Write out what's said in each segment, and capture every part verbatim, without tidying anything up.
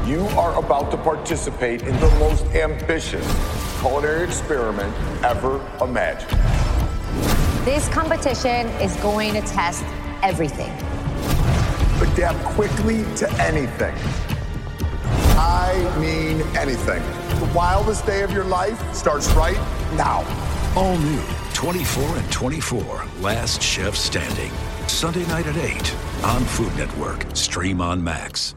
You are about to participate in the most ambitious culinary experiment ever imagined. This competition is going to test everything. Adapt quickly to anything. I mean anything. The wildest day of your life starts right now. All new, twenty-four and twenty-four, Last Chef Standing. Sunday night at eight on Food Network. Stream on Max.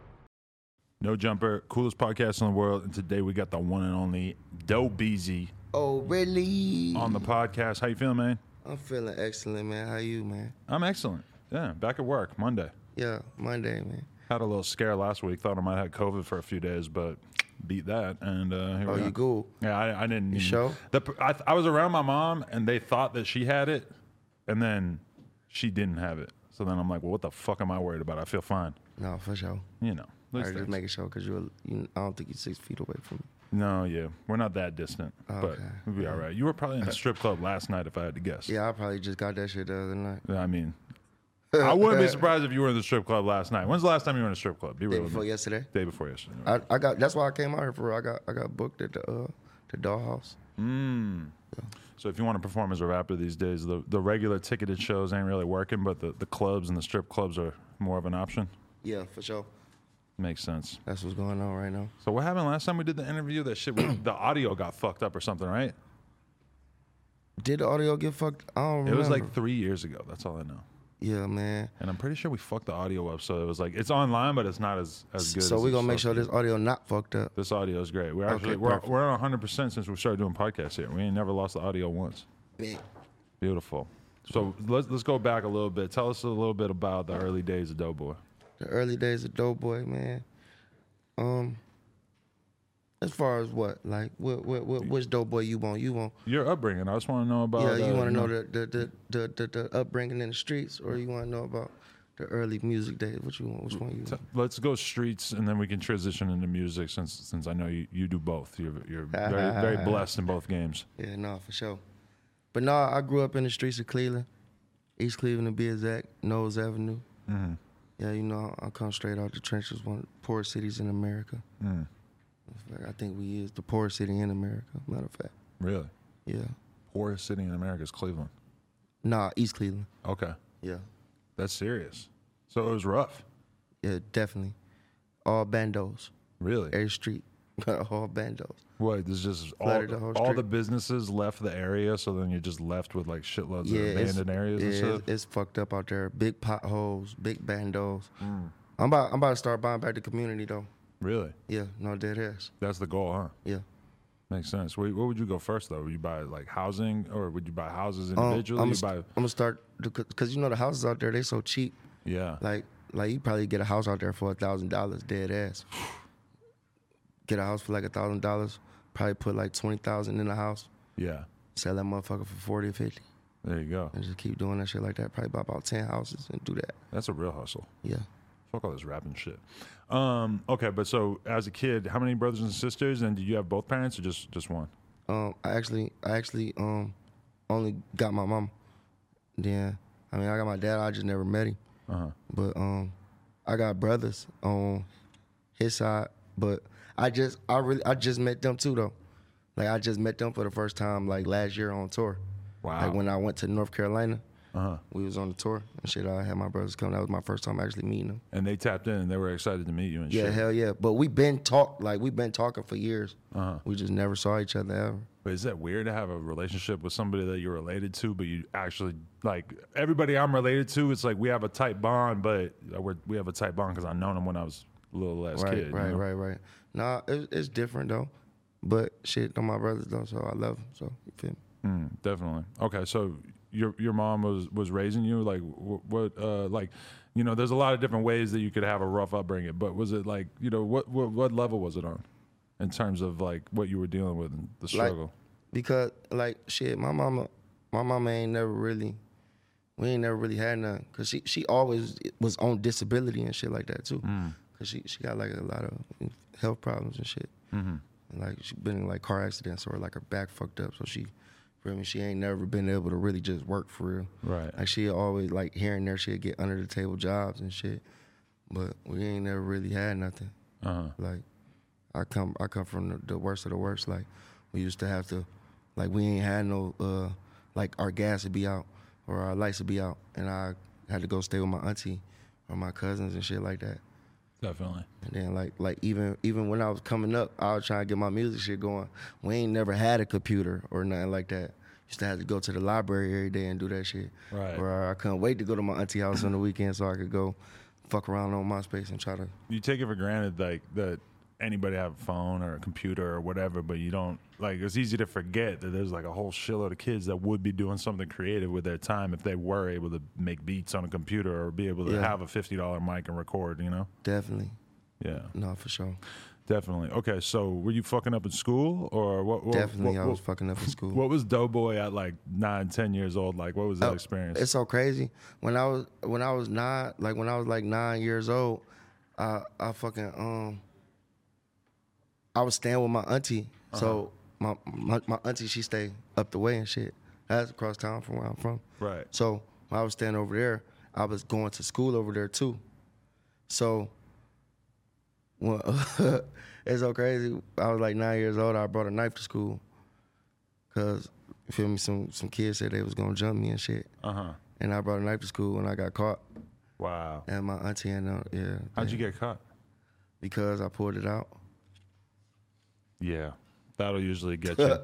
No Jumper, coolest podcast in the world, and today we got the one and only Doe Beezy. Oh, really? On the podcast. How you feeling, man? I'm feeling excellent, man. How you, man? I'm excellent. Yeah, back at work, Monday. Yeah, Monday, man. Had a little scare last week. Thought I might have COVID for a few days, but beat that. And uh, here oh, we you are. cool? Yeah, I, I didn't. You even, sure? The, I, I was around my mom, and they thought that she had it, and then she didn't have it. So then I'm like, well, what the fuck am I worried about? I feel fine. No, for sure. You know. I was just making sure because you're. You, I don't think you're six feet away from me. No, yeah, we're not that distant, Okay. but we'll be all right. You were probably in a strip club last night, if I had to guess. Yeah, I probably just got that shit the other night. I mean, I wouldn't be surprised if you were in the strip club last night. When's the last time you were in a strip club? Be Day real with before me. yesterday. Day before yesterday. I, I got. That's why I came out here for. I got. I got booked at the uh, the Dollhouse. Mm. So if you want to perform as a rapper these days, the the regular ticketed shows ain't really working, but the, the clubs and the strip clubs are more of an option. Yeah, for sure. Makes sense. That's what's going on right now. So what happened last time we did the interview? That shit, the audio got fucked up or something, right? Did the audio get fucked? I don't remember. It was like three years ago. That's all I know. Yeah, man. And I'm pretty sure we fucked the audio up, so it was like it's online, but it's not as as good. So as we're it's gonna make sure supposed this to audio not fucked up. be. This audio is great. We're Okay, actually we're perfect. we're on one hundred percent since we started doing podcasts here. We ain't never lost the audio once. Man. Beautiful. So let's let's go back a little bit. Tell us a little bit about the early days of Doughboy. The early days of Doughboy, man. Um, as far as what, like, what, what, what which Doughboy you want? You want? Your upbringing. I just want to know about. Yeah, you uh, want to know the the, the the the the upbringing in the streets, or you want to know about the early music days? What you want? Which one you T- want? Let's go streets, and then we can transition into music. Since since I know you, you do both. You're you're very very blessed in both games. Yeah, no, for sure. But no, I grew up in the streets of Cleveland, East Cleveland to be exact, Knowles Avenue. Mm-hmm. Yeah, you know, I come straight out the trenches, one of the poorest cities in America. Mm. I think we is the poorest city in America, matter of fact. Really? Yeah. Poorest city in America is Cleveland. Nah, East Cleveland. Okay. Yeah. That's serious. So it was rough. Yeah, definitely. All bandos. Really? Every street. All bandos. What? There's just all, Flooded the whole all street. the businesses left the area, so then you're just left with like shitloads Yeah, of it's, abandoned areas yeah, and stuff. it's, it's fucked up out there. Big potholes, big bandos. Mm. I'm about I'm about to start buying back the community though. Really? Yeah, no dead ass. That's the goal, huh? Yeah. Makes sense. Where, where would you go first, though? Would you buy like housing, or would you buy houses Um, individually? I'm You gonna buy, I'm start because you know the houses out there they so cheap. yeah. Like like you probably get a house out there for a thousand dollars dead ass. Get a house for like a thousand dollars. Probably put like twenty thousand in the house. Yeah. Sell that motherfucker for forty or fifty. There you go. And just keep doing that shit like that. Probably buy about ten houses and do that. That's a real hustle. Yeah. Fuck all this rapping shit. Um, okay, but so as a kid, how many brothers and sisters? And did you have both parents or just just one? Um, I actually, I actually, um, only got my mom. Then, I mean, I got my dad. I just never met him. Uh huh. But um, I got brothers on his side. But I just, I really, I just met them too though. Like I just met them for the first time like last year on tour. Wow. Like when I went to North Carolina, Uh huh. we was on the tour and shit. I had my brothers come. That was my first time actually meeting them. And they tapped in and they were excited to meet you and Yeah, shit. hell yeah. But we been talk like we been talking for years. Uh-huh. We just never saw each other ever. But is that weird to have a relationship with somebody that you're related to, but you actually like everybody I'm related to? It's like we have a tight bond, but we're, we have a tight bond because I known him when I was a little less Right, kid. right, you know? right, right. Nah, it, it's different though. But shit, they're my brothers though, so I love them. So you feel me? Mm, definitely. Okay, so your your mom was was raising you like what, what uh like you know there's a lot of different ways that you could have a rough upbringing, but was it like you know what what, what level was it on in terms of like what you were dealing with and the struggle? Like, because like shit, my mama, my mama ain't never really, we ain't never really had none. Cause she she always was on disability and shit like that too. Mm. Cause she she got like a lot of health problems and shit. Mm-hmm. And like she been in like car accidents or like her back fucked up, so she. I mean, she ain't never been able to really just work for real. Right. Like she always like here and there she'd get under the table jobs and shit. But we ain't never really had nothing. Uh-huh. Like, I come I come from the, the worst of the worst. Like, we used to have to, like, we ain't had no, uh, like, our gas would be out or our lights would be out, and I had to go stay with my auntie or my cousins and shit like that. Definitely. And then, like, like even even when I was coming up, I was trying to get my music shit going. We ain't never had a computer or nothing like that. Used to have to go to the library every day and do that shit. Right. Or I couldn't wait to go to my auntie house on the weekend so I could go fuck around on MySpace and try to. You take it for granted, like, that anybody have a phone or a computer or whatever, but you don't, like, it's easy to forget that there's, like, a whole shitload of kids that would be doing something creative with their time if they were able to make beats on a computer or be able to Yeah. have a fifty dollar mic and record, you know? Definitely. Yeah. No, for sure. Definitely. Okay, so were you fucking up in school or what? what Definitely, what, I was what, fucking up in school. What was Doughboy at like nine, ten years old like? What was that Oh, experience? It's so crazy. When I was when I was nine, like when I was like nine years old, I I fucking um I was staying with my auntie. Uh-huh. So my, my my auntie, she stayed up the way and shit. That's across town from where I'm from. Right. So when I was staying over there, I was going to school over there too. So well, it's so crazy. I was like nine years old. I brought a knife to school because, you feel me, some some kids said they was gonna jump me and shit. Uh huh. And I brought a knife to school and I got caught. Wow. And my auntie and uh, yeah. How'd they- you get caught? Because I pulled it out. Yeah. That'll usually get you.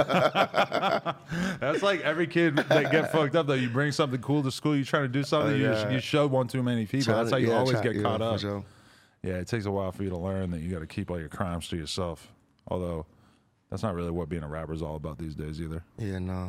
That's like every kid that get fucked up though. You bring something cool to school, you trying to do something, Oh, you, yeah. you show one too many people. Trying That's to- how you yeah, always try- get yeah, caught for up. sure. Yeah, it takes a while for you to learn that you got to keep all your crimes to yourself. Although, that's not really what being a rapper is all about these days either. Yeah, no.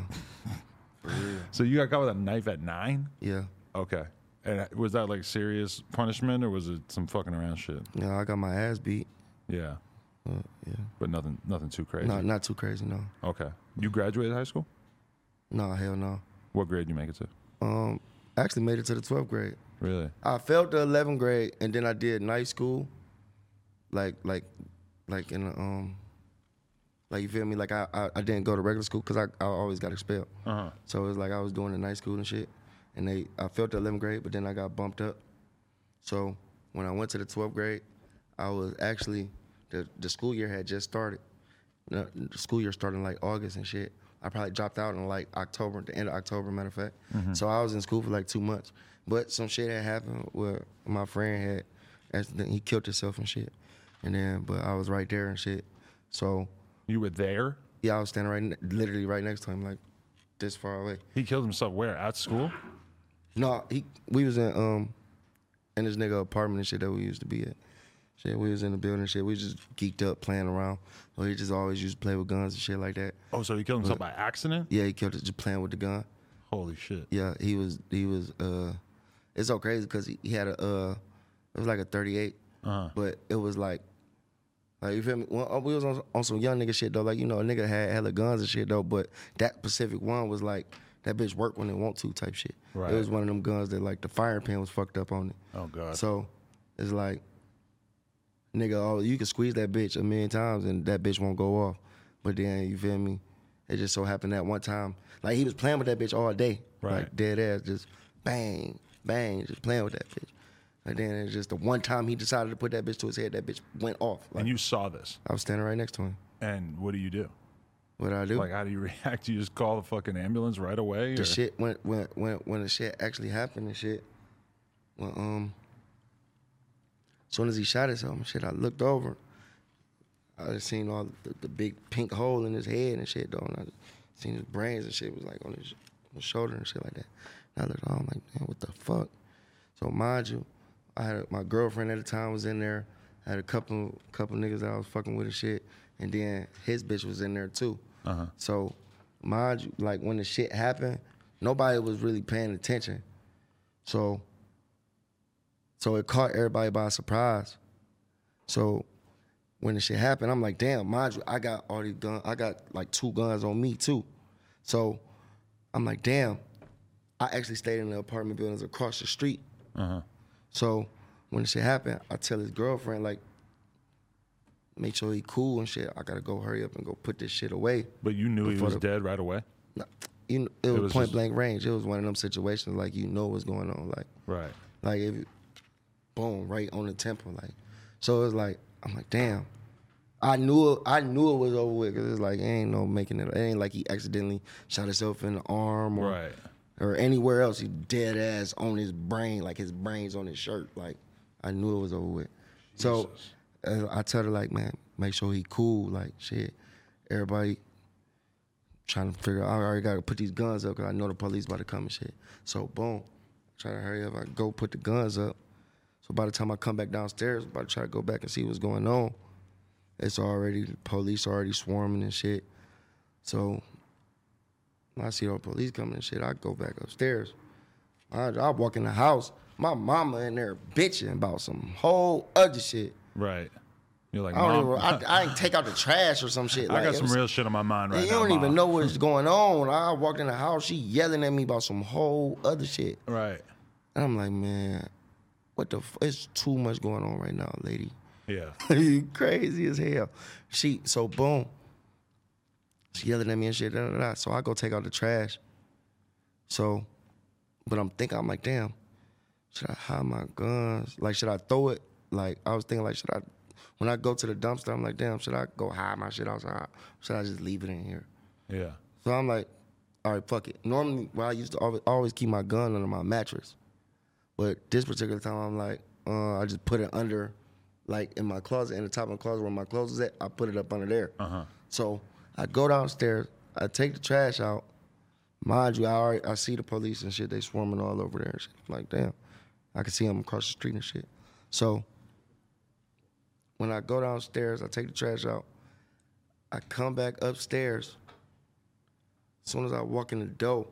So you got caught with a knife at nine? Yeah. Okay. And was that like serious punishment or was it some fucking around shit? Yeah, I got my ass beat. Yeah. Uh, yeah. But nothing nothing too crazy. No, not too crazy, no. Okay. You graduated high school? No, hell no. What grade you make it to? Um, actually made it to the twelfth grade. Really? I failed the eleventh grade, and then I did night school, like like like in the, um, like you feel me? Like I I, I didn't go to regular school because I, I always got expelled. Uh-huh. So it was like I was doing the night school and shit, and they I failed the eleventh grade, but then I got bumped up. So when I went to the twelfth grade, I was actually the the school year had just started. The, the school year started in like August and shit. I probably dropped out in like October, the end of October, matter of fact. Mm-hmm. So I was in school for like two months. But some shit had happened where my friend had, accident- he killed himself and shit. And then, but I was right there and shit. So, You were there? yeah, I was standing right, ne- literally right next to him, like this far away. He killed himself where? At school? No, he, we was in, um, in this nigga apartment and shit that we used to be at. Shit, we was in the building and shit. We just geeked up playing around. So he just always used to play with guns and shit like that. Oh, so he killed himself by accident? Yeah, he killed it just playing with the gun. Holy shit. Yeah, he was, he was, uh, it's so crazy because he, he had a, uh, it was like a thirty-eight, Uh-huh. but it was like, like you feel me? Well, we was on, on some young nigga shit though. Like, you know, a nigga had hella guns and shit though, but that specific one was like, that bitch work when it want to type shit. Right. It was one of them guns that like the firing pin was fucked up on it. Oh, God. So it's like, nigga, oh, you can squeeze that bitch a million times and that bitch won't go off. But then, you feel me? It just so happened that one time, like he was playing with that bitch all day. Right. Like dead ass, just bang, bang, just playing with that bitch. And then it's just the one time he decided to put that bitch to his head, that bitch went off. Like, And you saw this. I was standing right next to him. And what do you do? What did I do? Like, how do you react? You just call the fucking ambulance right away? the or- shit when when when when the shit actually happened and shit. When um, as soon as he shot himself and shit, I looked over. I just seen all the, the big pink hole in his head and shit though, and I seen his brains and shit was like on his, on his shoulder and shit like that. And I looked, oh, I'm like, man, what the fuck? So mind you, I had a, my girlfriend at the time was in there. I had a couple couple niggas that I was fucking with and shit, and then his bitch was in there too. Uh-huh. So mind you, like when the shit happened, nobody was really paying attention. So, so it caught everybody by surprise. So when the shit happened, I'm like, damn, mind you, I got all these guns. I got like two guns on me too. So I'm like, damn, I actually stayed in the apartment buildings across the street. Uh-huh. So when the shit happened, I tell his girlfriend, like, make sure he cool and shit. I gotta go hurry up and go put this shit away. But you knew he Before was the- dead right away? No, you know, it was, was point just- blank range. It was one of them situations like you know what's going on. Like, Right. like if, boom, right on the temple. Like, so it was like I'm like, damn. I knew it, I knew it was over with because it's like, it ain't no making it. It ain't like he accidentally shot himself in the arm or Right. or anywhere else. He dead ass on his brain, like his brain's on his shirt. Like, I knew it was over with. So uh, I tell her, like, man, make sure he cool. Like, shit, everybody trying to figure out, I already got to put these guns up because I know the police about to come and shit. So, boom, try to hurry up. I go put the guns up. So by the time I come back downstairs, I'm about to try to go back and see what's going on. It's already, police already swarming and shit. So when I see all the police coming and shit, I go back upstairs. I, I walk in the house, my mama in there bitching about some whole other shit. Right. You're like, I don't Mom, even, I, I ain't take out the trash or some shit. I like, got it some was- real shit on my mind right and now. you don't even Mom. know what's going on. I walked in the house, she yelling at me about some whole other shit. Right. And I'm like, man, what the f- it's too much going on right now, lady. Yeah. You crazy as hell. She, so boom. She yelling at me and shit, da, da, da. So I go take out the trash. So, but I'm thinking, I'm like, damn, should I hide my guns? Like, should I throw it? Like, I was thinking, like, should I, when I go to the dumpster, I'm like, damn, should I go hide my shit outside? Should I just leave it in here? Yeah. So I'm like, all right, fuck it. Normally, well, I used to always, always keep my gun under my mattress. But this particular time, I'm like, uh, I just put it under, like in my closet, in the top of the closet where my clothes is at, I put it up under there. Uh-huh. So I go downstairs, I take the trash out. Mind you, I already, I see the police and shit, they swarming all over there and shit. I'm like, damn, I can see them across the street and shit. So when I go downstairs, I take the trash out, I come back upstairs. As soon as I walk in the door,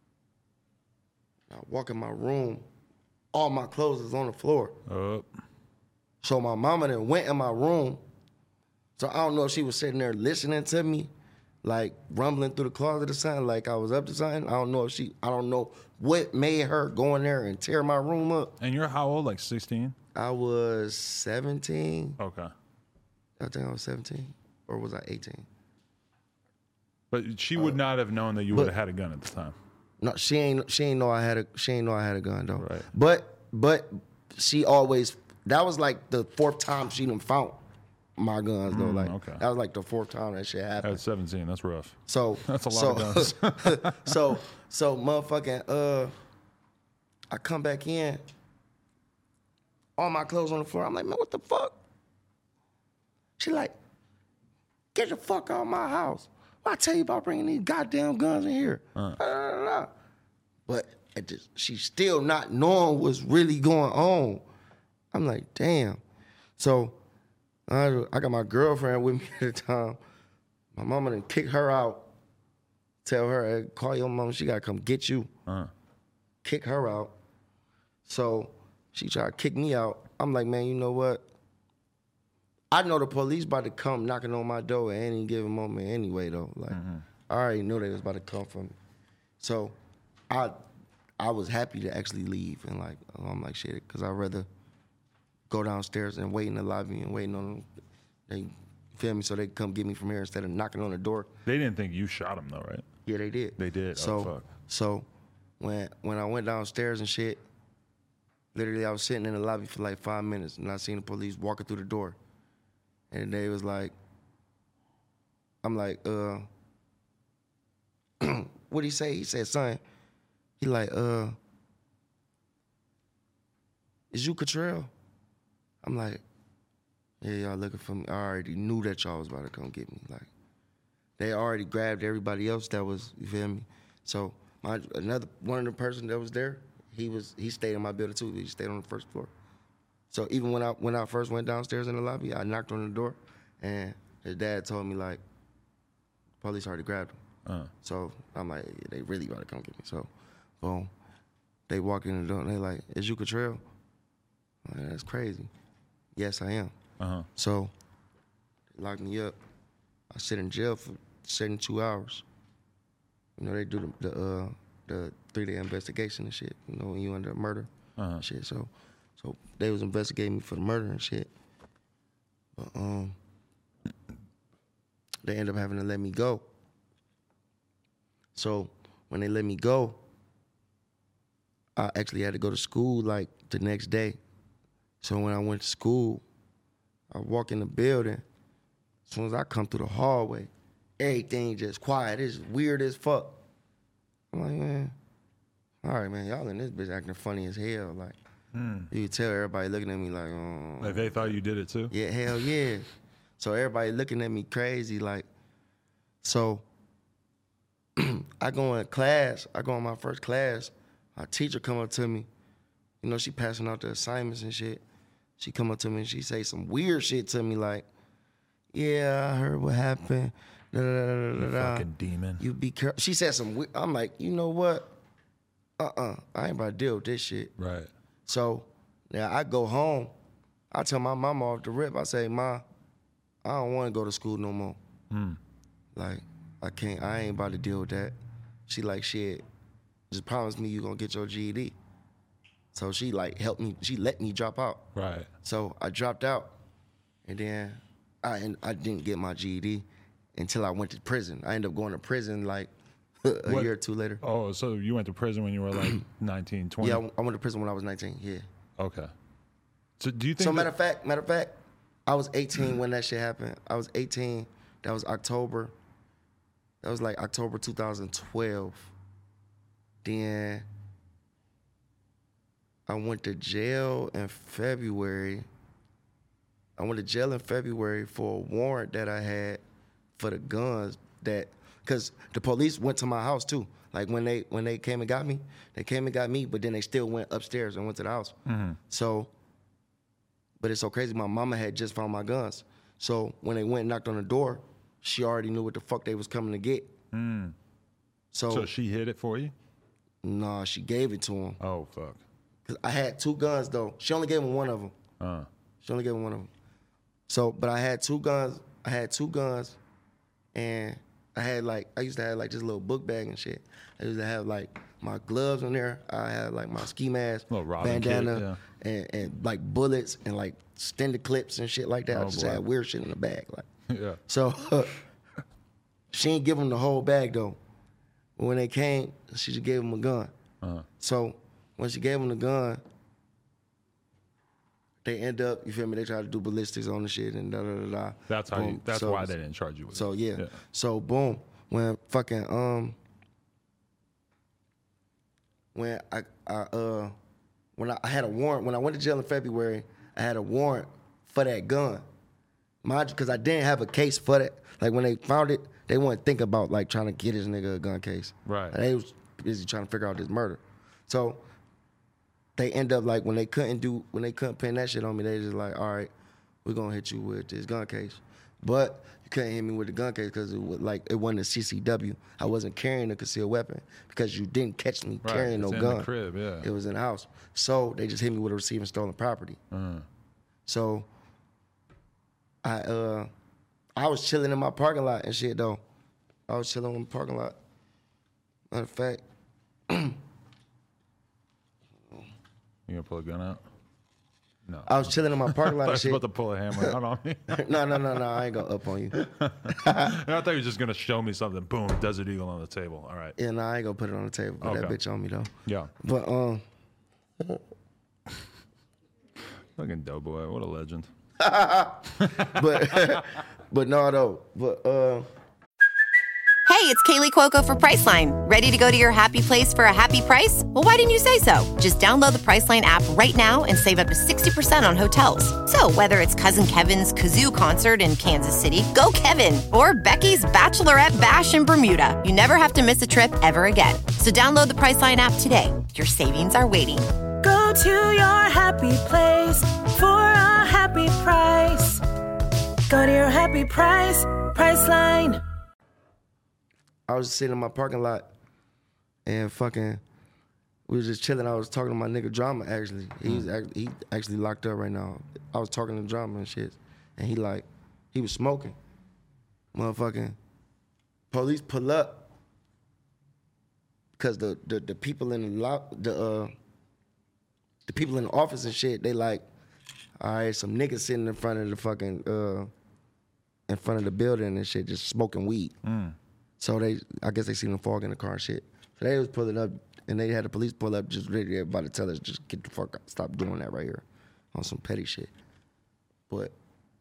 I walk in my room, all my clothes is on the floor. Up. So my mama then went in my room. So I don't know if she was sitting there listening to me, like rumbling through the closet or something, like I was up to something. I don't know if she, I don't know what made her go in there and tear my room up. And you're how old? Like sixteen? I was seventeen. Okay. I think I was seventeen. Or was I eighteen? But she would not have known that you but- would have had a gun at the time. No, she ain't she ain't know I had a she ain't know I had a gun though. Right. But but she always, that was like the fourth time she done found my guns though. Like okay. that was like the fourth time that shit happened. At seventeen, that's rough. So That's a lot so, of guns. so so motherfucking uh, I come back in, all my clothes on the floor. I'm like, man, what the fuck? She like, get the fuck out of my house. Well, I tell you about bringing these goddamn guns in here. Uh. Da, da, da, da. But it just, she's still not knowing what's really going on. I'm like, damn. So I, I got my girlfriend with me at the time. My mama done kick her out. Tell her, hey, call your mama, she gotta come get you. Uh. Kick her out. So she tried to kick me out. I'm like, man, you know what? I know the police about to come knocking on my door at any given moment anyway, though. Like, Mm-hmm. I already knew they was about to come for me. So I I was happy to actually leave. And like, I'm like, shit, because I'd rather go downstairs and wait in the lobby and waiting on them. They feel me, so they come get me from here instead of knocking on the door. They didn't think you shot him though, right? Yeah, they did. They did? Oh, So, fuck. so when when I went downstairs and shit, literally I was sitting in the lobby for like five minutes and I seen the police walking through the door. And they was like, I'm like, uh, what'd he say? He said, son, he like, uh, is you Cottrell? I'm like, yeah, y'all looking for me. I already knew that y'all was about to come get me. Like, they already grabbed everybody else that was, you feel me? So my another one of the person that was there, he was he stayed in my building too. He stayed on the first floor. So even when I when I first went downstairs in the lobby, I knocked on the door, and his dad told me like, police already grabbed him. Uh. So I'm like, yeah, they really about to come get me. So, boom, they walk in the door and they like, is you Cottrell? I'm like, that's crazy. Yes, I am. Uh-huh. So they locked me up. I sit in jail for seventy-two hours. You know, they do the the, uh, the three-day investigation and shit. You know, when you under murder Uh-huh. and shit. So, so they was investigating me for the murder and shit. But um, they ended up having to let me go. So when they let me go, I actually had to go to school like the next day. So when I went to school, I walk in the building. As soon as I come through the hallway, everything just quiet. It's weird as fuck. I'm like, man, all right, man, y'all in this bitch acting funny as hell. Like, mm. you could tell everybody looking at me like, oh. Like they thought you did it too? Yeah, hell yeah. So everybody looking at me crazy, like, so I go in class, I go in my first class, my teacher come up to me, you know, she passing out the assignments and shit. She come up to me and she say some weird shit to me like, yeah, I heard what happened. Da, da, da, da, you da. fucking demon. You be careful. She said some weird, I'm like, you know what? Uh-uh, I ain't about to deal with this shit. Right. So now I go home, I tell my mama off the rip, I say, Ma, I don't want to go to school no more. Mm. Like, I can't, I ain't about to deal with that. She like, shit, just promise me you gonna get your G E D. So she like helped me, she let me drop out. Right. So I dropped out, and then I and I didn't get my G E D until I went to prison. I ended up going to prison like a what? year or two later. Oh, so you went to prison when you were like nineteen, twenty? Yeah, I went to prison when I was nineteen, yeah. Okay. So do you think So that- matter of fact, matter of fact, I was eighteen when that shit happened. I was eighteen, that was October. That was like October two thousand twelve. Then I went to jail in February. I went to jail in February for a warrant that I had for the guns that, cause the police went to my house too. Like when they when they came and got me, they came and got me, but then they still went upstairs and went to the house. Mm-hmm. So, but it's so crazy. My mama had just found my guns. So when they went and knocked on the door, she already knew what the fuck they was coming to get. Mm. So, So she hid it for you? nah, she gave it to him. Oh, fuck. Cause I had two guns though. She only gave him one of them. Uh. She only gave him one of them. So, but I had two guns. I had two guns, and I had like I used to have like this little book bag and shit. I used to have like my gloves in there. I had like my ski mask, Little Robin bandana, kit, yeah. and, and like bullets and like extended clips and shit like that. I Oh, just boy. had weird shit in the bag, like. Yeah. So she ain't give him the whole bag though. But when they came, she just gave him a gun. Uh-huh. So when she gave him the gun, they end up, you feel me? They try to do ballistics on the shit and da da da da. That's how. Boom. You, that's So- why they didn't charge you with So it. yeah. yeah. So boom, when fucking um, when I I uh, when I, I had a warrant, when I went to jail in February, I had a warrant for that gun. Mind you, because I didn't have a case for that. Like when they found it, they wouldn't think about like trying to get this nigga a gun case. Right. Like, they was busy trying to figure out this murder. So they end up like when they couldn't do when they couldn't pin that shit on me, they just like, all right, we're gonna hit you with this gun case. But you couldn't hit me with the gun case because it was like it wasn't a C C W. I wasn't carrying a concealed weapon because you didn't catch me Right, carrying it's no in gun. the crib, yeah. It was in the house. So they just hit me with a receiving stolen property. Uh-huh. So I uh I was chilling in my parking lot and shit though. I was chilling in my parking lot. Matter of fact, You gonna pull a gun out? No. I was chilling in my parking lot I and was shit. about to pull a hammer out on me. no, no, no, no. I ain't gonna up on you. I thought you were just gonna show me something. Boom, Desert Eagle on the table. All right. Yeah, no, I ain't gonna put it on the table. Put that Okay. bitch on me though. Yeah. But um, Fucking Doughboy. What a legend. but but no though. But uh, Hey, it's Kaylee Cuoco for Priceline. Ready to go to your happy place for a happy price? Well, why didn't you say so? Just download the Priceline app right now and save up to sixty percent on hotels. So whether it's Cousin Kevin's Kazoo Concert in Kansas City, go Kevin, or Becky's Bachelorette Bash in Bermuda, you never have to miss a trip ever again. So download the Priceline app today. Your savings are waiting. Go to your happy place for a happy price. Go to your happy price, Priceline. I was just sitting in my parking lot and fucking, we was just chilling. I was talking to my nigga Drama actually. He's act- he actually locked up right now. I was talking to Drama and shit, and he like, he was smoking. Motherfucking police pull up because the, the the people in the lock the uh the people in the office and shit, they like, all right, some niggas sitting in front of the fucking uh in front of the building and shit, just smoking weed. So they, I guess they seen them fog in the car and shit. So they was pulling up, and they had the police pull up, just ready about to tell us, just get the fuck out, stop doing that right here, on some petty shit. But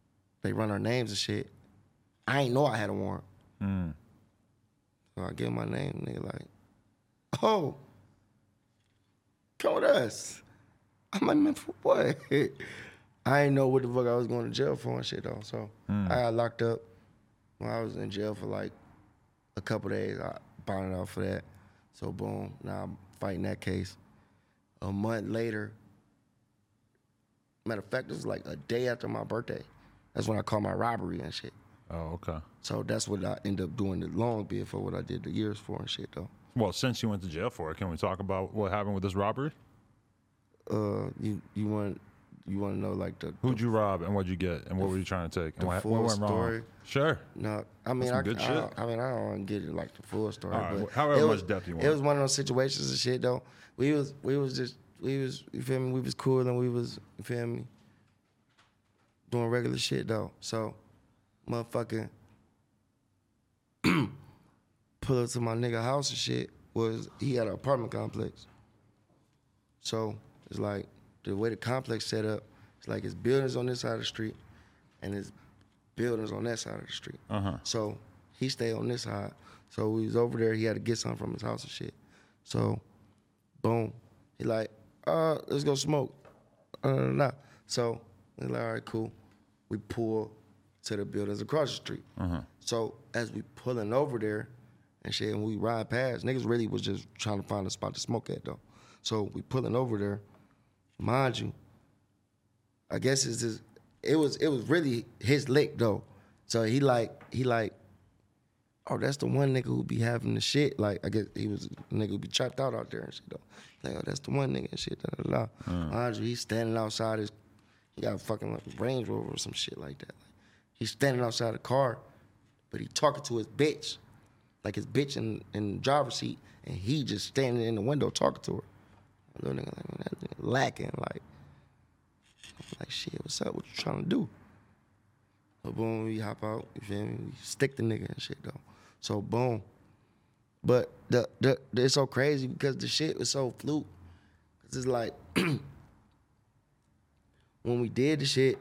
they run our names and shit. I ain't know I had a warrant. Mm. So I give my name, nigga like, oh, come with us. I'm like, man, for what? I ain't know what the fuck I was going to jail for and shit though. So Mm. I got locked up. When I was in jail for like a couple days, I bonded out for that. So boom, now I'm fighting that case. A month later, matter of fact, it was like a day after my birthday. That's when I called my robbery and shit. Oh, okay. So that's what I ended up doing the long bid for, what I did the years for and shit though. Well, since you went to jail for it, can we talk about what happened with this robbery? Uh, you you want you want to know like the Who'd you rob and what'd you get and what were you trying to take? the And what, full what went wrong? story? Sure. No, I mean Some I, good I, shit. I mean I don't want to get it like the full story, All right, but however it much was, depth you want. It was one of those situations and shit though. We was we was just we was you feel me. We was cool and we was you feel me doing regular shit though. So, motherfucking pull up to my nigga house and shit. Was he had an apartment complex. So it's like the way the complex set up. It's like his buildings on this side of the street, and his buildings on that side of the street. Uh-huh. So he stayed on this side. So we was over there. He had to get something from his house and shit. So, boom. He like, uh, let's go smoke. Uh, nah, nah. So we like, all right, cool. We pull to the buildings across the street. Uh-huh. So as we pulling over there and shit, and we ride past, niggas really was just trying to find a spot to smoke at though. So we pulling over there, mind you. I guess it's just, it was it was really his lick though. So he like he like, oh, that's the one nigga who be having the shit. Like I guess he was a nigga who be trapped out out there and shit though. Like, oh, that's the one nigga and shit. Da, da, da. Mm. Mind you, he's standing outside his, he got a fucking like Range Rover or some shit like that. He's standing outside the car, but he talking to his bitch, like his bitch in, in the driver's seat, and he just standing in the window talking to her. A little nigga like, man, that nigga lacking, like, I'm like, shit, what's up? What you trying to do? So boom, we hop out, you feel me? We stick the nigga and shit though. So boom. But the, the, the it's so crazy because the shit was so fluke. Cause it's like, when we did the shit,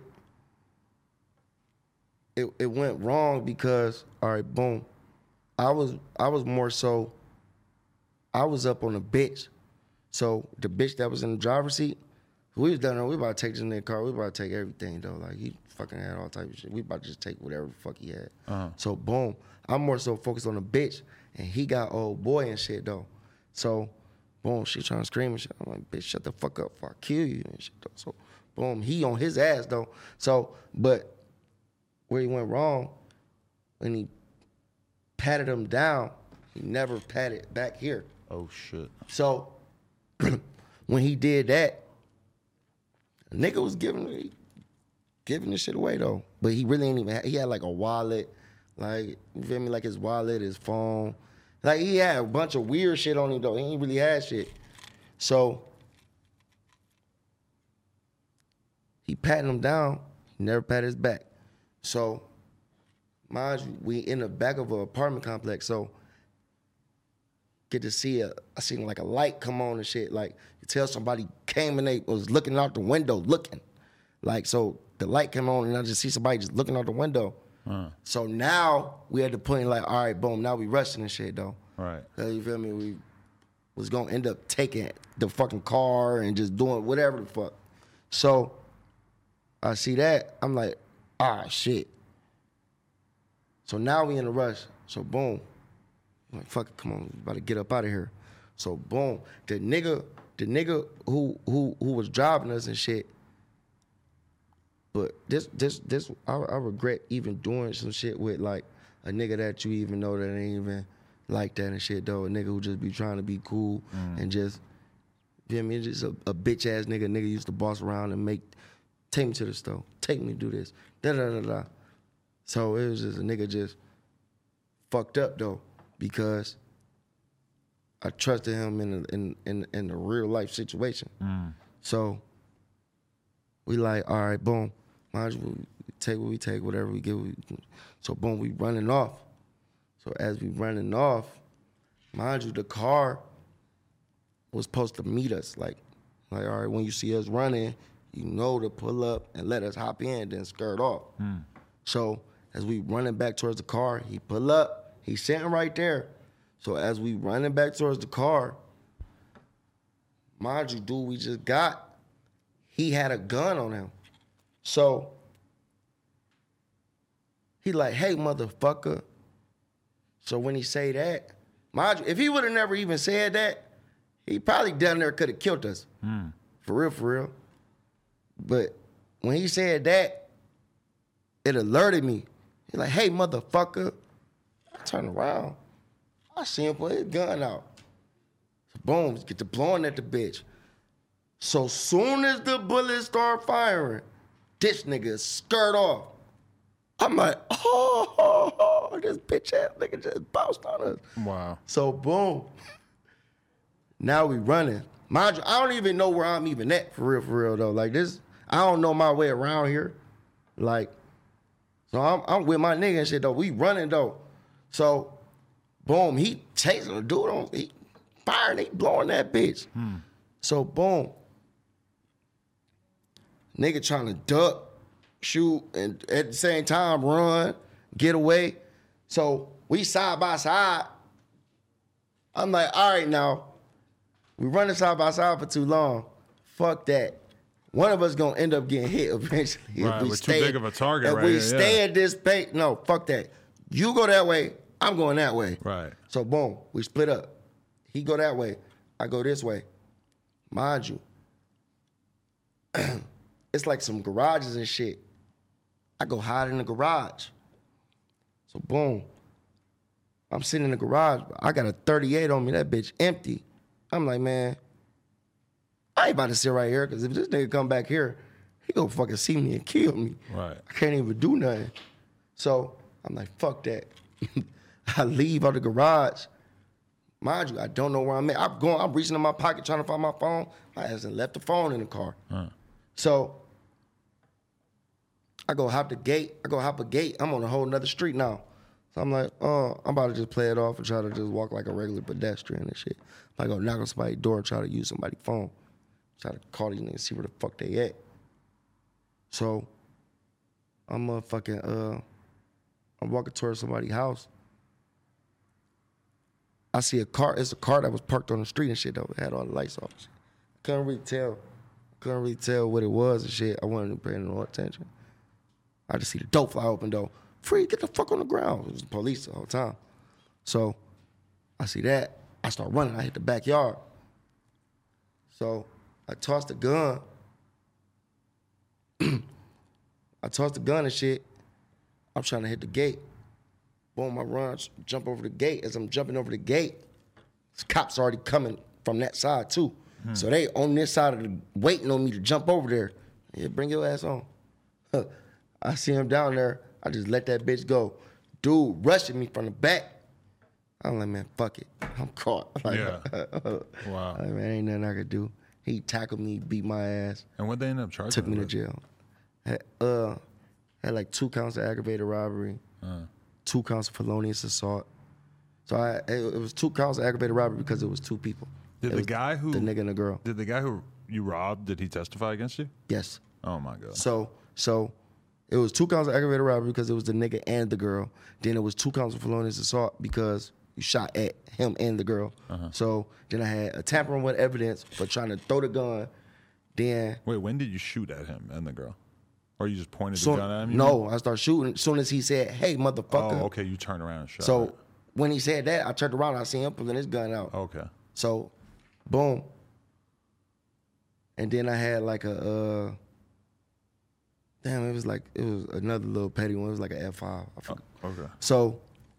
it, it went wrong because, all right, boom. I was I was more so, I was up on a bitch. So the bitch that was in the driver's seat, we was down there, we about to take this in the car, we about to take everything though. Like he fucking had all type of shit. We about to just take whatever the fuck he had. Uh-huh. So boom, I'm more so focused on the bitch, and he got old boy and shit though. So boom, she trying to scream and shit. I'm like, bitch, shut the fuck up before I kill you and shit though. So boom, he on his ass though. So, but where he went wrong, when he patted him down, he never patted back here. Oh, shit. So, when he did that, a nigga was giving giving this shit away though. But he really ain't even, he had like a wallet, like, you feel me, like his wallet, his phone. Like he had a bunch of weird shit on him though. He ain't really had shit. So, he patting him down, he never patted his back. So, mind you, we in the back of an apartment complex, so get to see a, I seen like a light come on and shit. Like you tell somebody came and they was looking out the window, looking. Like so, the light came on and I just see somebody just looking out the window. Uh. So now we had to put in like, all right, boom, now we rushing and shit though. Right. Cause you feel me? We was gonna end up taking the fucking car and just doing whatever the fuck. So I see that, I'm like, ah, shit. So now we in a rush. So boom. I'm like, fuck it, come on, we about to get up out of here. So boom. The nigga, the nigga who who who was driving us and shit. But this this this I, I regret even doing some shit with like a nigga that you even know that ain't even like that and shit though. A nigga who just be trying to be cool mm. and just, you feel me, just a, a bitch ass nigga. Nigga used to boss around and make, take me to the store, take me to do this, da da da da. So it was just a nigga just fucked up though, because I trusted him in a, in in in a real life situation. Mm. So we like, all right, boom, mind you, we take what we take, whatever we get. We, so boom, we running off. So as we running off, mind you, the car was supposed to meet us. Like, like all right, when you see us running, you know to pull up and let us hop in, then skirt off. Mm. So as we running back towards the car, he pull up. He's sitting right there. So as we running back towards the car, mind you, dude, we just got, he had a gun on him. So he like, hey, motherfucker. So when he say that, mind you, if he would have never even said that, he probably down there could have killed us. Mm. For real, for real. But when he said that, it alerted me. He's like, hey, motherfucker. I turn around. I see him put his gun out. So boom, get to blowing at the bitch. So soon as the bullets start firing, this nigga skirt off. I'm like, oh, oh, oh, this bitch ass nigga just bounced on us. Wow. So boom. Now we running. Mind you, I don't even know where I'm even at, for real, for real, though. Like this, I don't know my way around here. Like, so I'm, I'm with my nigga and shit, though. We running, though. So, boom, he chasing the dude on, he firing, he blowing that bitch. Hmm. So, boom. Nigga trying to duck, shoot, and at the same time run, get away. So, we side by side. I'm like, all right, now. We running side by side for too long. Fuck that. One of us gonna end up getting hit eventually. Right, if we we're stay, too big of a target if right we here, stay yeah. at this pace, no, fuck that. You go that way, I'm going that way. Right. So boom, we split up. He go that way, I go this way. Mind you, it's like some garages and shit. I go hide in the garage. So boom, I'm sitting in the garage. I got a thirty-eight on me, that bitch empty. I'm like, man, I ain't about to sit right here, because if this nigga come back here, he gonna fucking see me and kill me. Right. I can't even do nothing. So I'm like, fuck that. I leave out the garage. Mind you, I don't know where I'm at. I'm going, I'm reaching in my pocket trying to find my phone. I hasn't left the phone in the car. Huh. So I go hop the gate. I go hop a gate. I'm on a whole nother street now. So I'm like, oh, I'm about to just play it off and try to just walk like a regular pedestrian and shit. I go knock on somebody's door, try to use somebody's phone. Try to call these niggas, see where the fuck they at. So I'm a fucking, uh, I'm walking towards somebody's house. I see a car, it's a car that was parked on the street and shit, though. It had all the lights off. Couldn't really tell. Couldn't really tell what it was and shit. I wasn't paying no attention. I just see the dope fly open, though. Free, get the fuck on the ground. It was the police the whole time. So I see that. I start running. I hit the backyard. So I tossed the gun. I tossed the gun and shit. I'm trying to hit the gate. Boom, I run, jump over the gate. As I'm jumping over the gate, cops already coming from that side too. Hmm. So they on this side of the, waiting on me to jump over there. Yeah, bring your ass on. I see him down there. I just let that bitch go. Dude rushing me from the back. I'm like, man, fuck it. I'm caught. Like, yeah. Wow. Like, man, ain't nothing I could do. He tackled me, beat my ass. And what they ended up charging? Took me to jail. Had, uh, had like two counts of aggravated robbery, uh. two counts of felonious assault. So I, it, it was two counts of aggravated robbery because it was two people. Did it the guy who the nigga and the girl? Did the guy who you robbed? Did he testify against you? Yes. Oh my god. So so. It was two counts of aggravated robbery because it was the nigga and the girl. Then it was two counts of felonious assault because you shot at him and the girl. Uh-huh. So then I had a tampering with evidence for trying to throw the gun. Then wait, when did you shoot at him and the girl? Or you just pointed so, the gun at him? No, I started shooting as soon as he said, "Hey, motherfucker." Oh, okay. You turned around and shot. So right. when he said that, I turned around. And I seen him pulling his gun out. Okay. So, boom. And then I had like a. Uh, Damn, it was like, it was another little petty one. It was like an F five. I forgot. Oh, okay. So,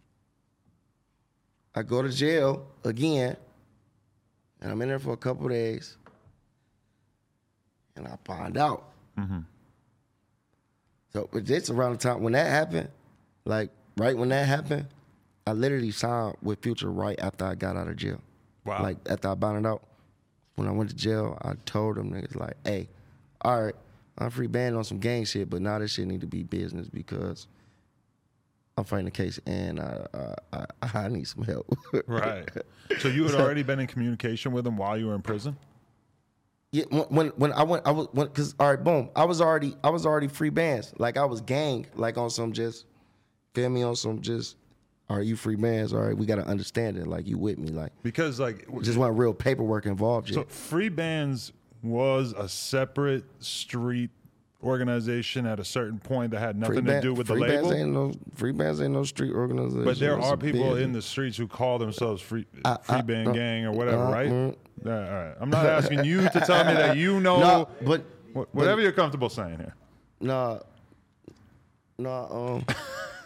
I go to jail again, and I'm in there for a couple of days, and I find out. Mm-hmm. So, but it's around the time when that happened, like, right when that happened, I literally signed with Future right after I got out of jail. Wow. Like, after I bonded out. When I went to jail, I told them niggas, like, hey, all right, I'm free banned on some gang shit, but now this shit need to be business because I'm fighting the case and I I, I, I need some help. Right. So you had already been in communication with him while you were in prison? Yeah, when when, when I went, I was when because all right, boom, I was already I was already free bands, like I was gang, like on some just, feel me, on some just, all right, you free bands, all right, we gotta understand it, like you with me, like Because like just wasn't real paperwork involved yet. So Free Bands was a separate street organization at a certain point that had nothing Free to band- do with the free label. Bands ain't no free bands ain't no street organization. But there It's are a people band. in the streets who call themselves free I- free I- band uh, gang or whatever, uh, right? mm. Yeah, all right. I'm not asking you to tell me that you know. No, but wh- whatever you're comfortable saying here. Nah, nah, um,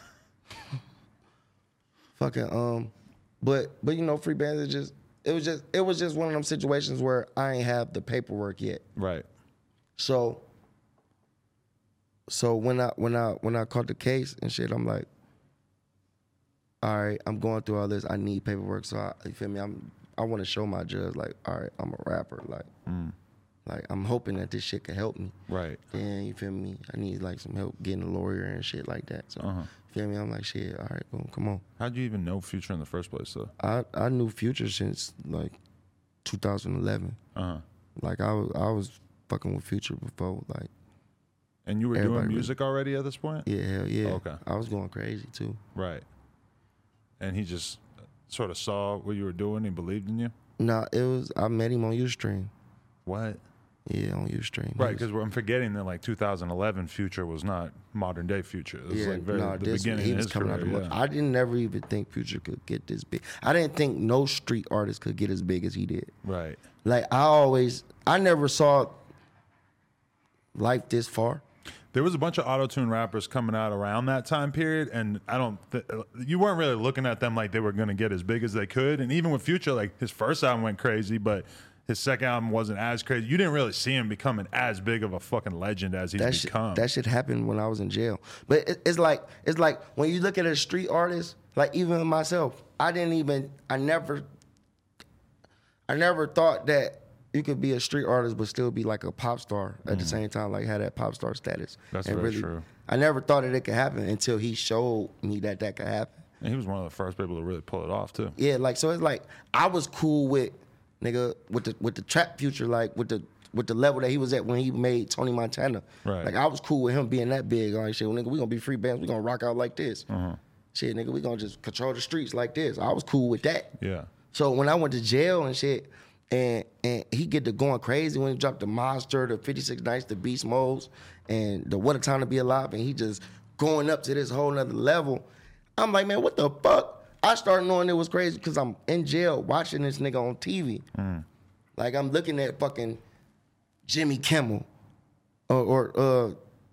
fucking, um, but but you know, free bands is just it was just it was just one of them situations where I ain't have the paperwork yet. Right. So, so when I when I when I caught the case and shit, I'm like, all right, I'm going through all this. I need paperwork, so I, you feel me? I'm I want to show my judge like, all right, I'm a rapper, like. Mm. Like, I'm hoping that this shit can help me. Right. Then, you feel me? I need, like, some help getting a lawyer and shit like that. So, Uh-huh. you feel me? I'm like, shit, all right, boom, come on. How'd you even know Future in the first place, though? I, I knew Future since, like, two thousand eleven. Uh-huh. Like, I was I was fucking with Future before, like. And you were Everybody doing was- music already at this point? Yeah, hell yeah. Okay. I was going crazy, too. Right. And he just sort of saw what you were doing and believed in you? Nah, it was, I met him on Ustream. What? Yeah, on Ustream. Right, because I'm forgetting that like two thousand eleven Future was not modern day Future. It was Yeah, like very nah, the this, beginning he of was his coming career. out of the yeah. I didn't never even think Future could get this big. I didn't think no street artist could get as big as he did. Right. Like, I always, I never saw life this far. There was a bunch of auto-tune rappers coming out around that time period, and I don't. Th- you weren't really looking at them like they were going to get as big as they could. And even with Future, like his first album went crazy, but his second album wasn't as crazy. You didn't really see him becoming as big of a fucking legend as he's That shit, become. that shit happened when I was in jail. But it, it's like it's like when you look at a street artist, like even myself, I didn't even I never I never thought that you could be a street artist but still be like a pop star at the same time, like have that pop star status. That's and very really, true. I never thought that it could happen until he showed me that that could happen. and he was one of the first people to really pull it off too. Yeah, like so it's like I was cool with nigga with the with the trap Future, like with the with the level that he was at when he made Tony Montana. Right. Like I was cool with him being that big. Like shit, well, nigga, we gonna be free bands, we gonna rock out like this. Uh-huh. Shit, nigga, we gonna just control the streets like this. I was cool with that. Yeah. So when I went to jail and shit, and and he get to going crazy when he dropped the Monster, the fifty-six Nights, the Beast Modes, and the What a Time to Be Alive, and he just going up to this whole nother level. I'm like, man, what the fuck? I started knowing it was crazy because I'm in jail watching this nigga on T V. Mm. Like I'm looking at fucking Jimmy Kimmel or, or uh,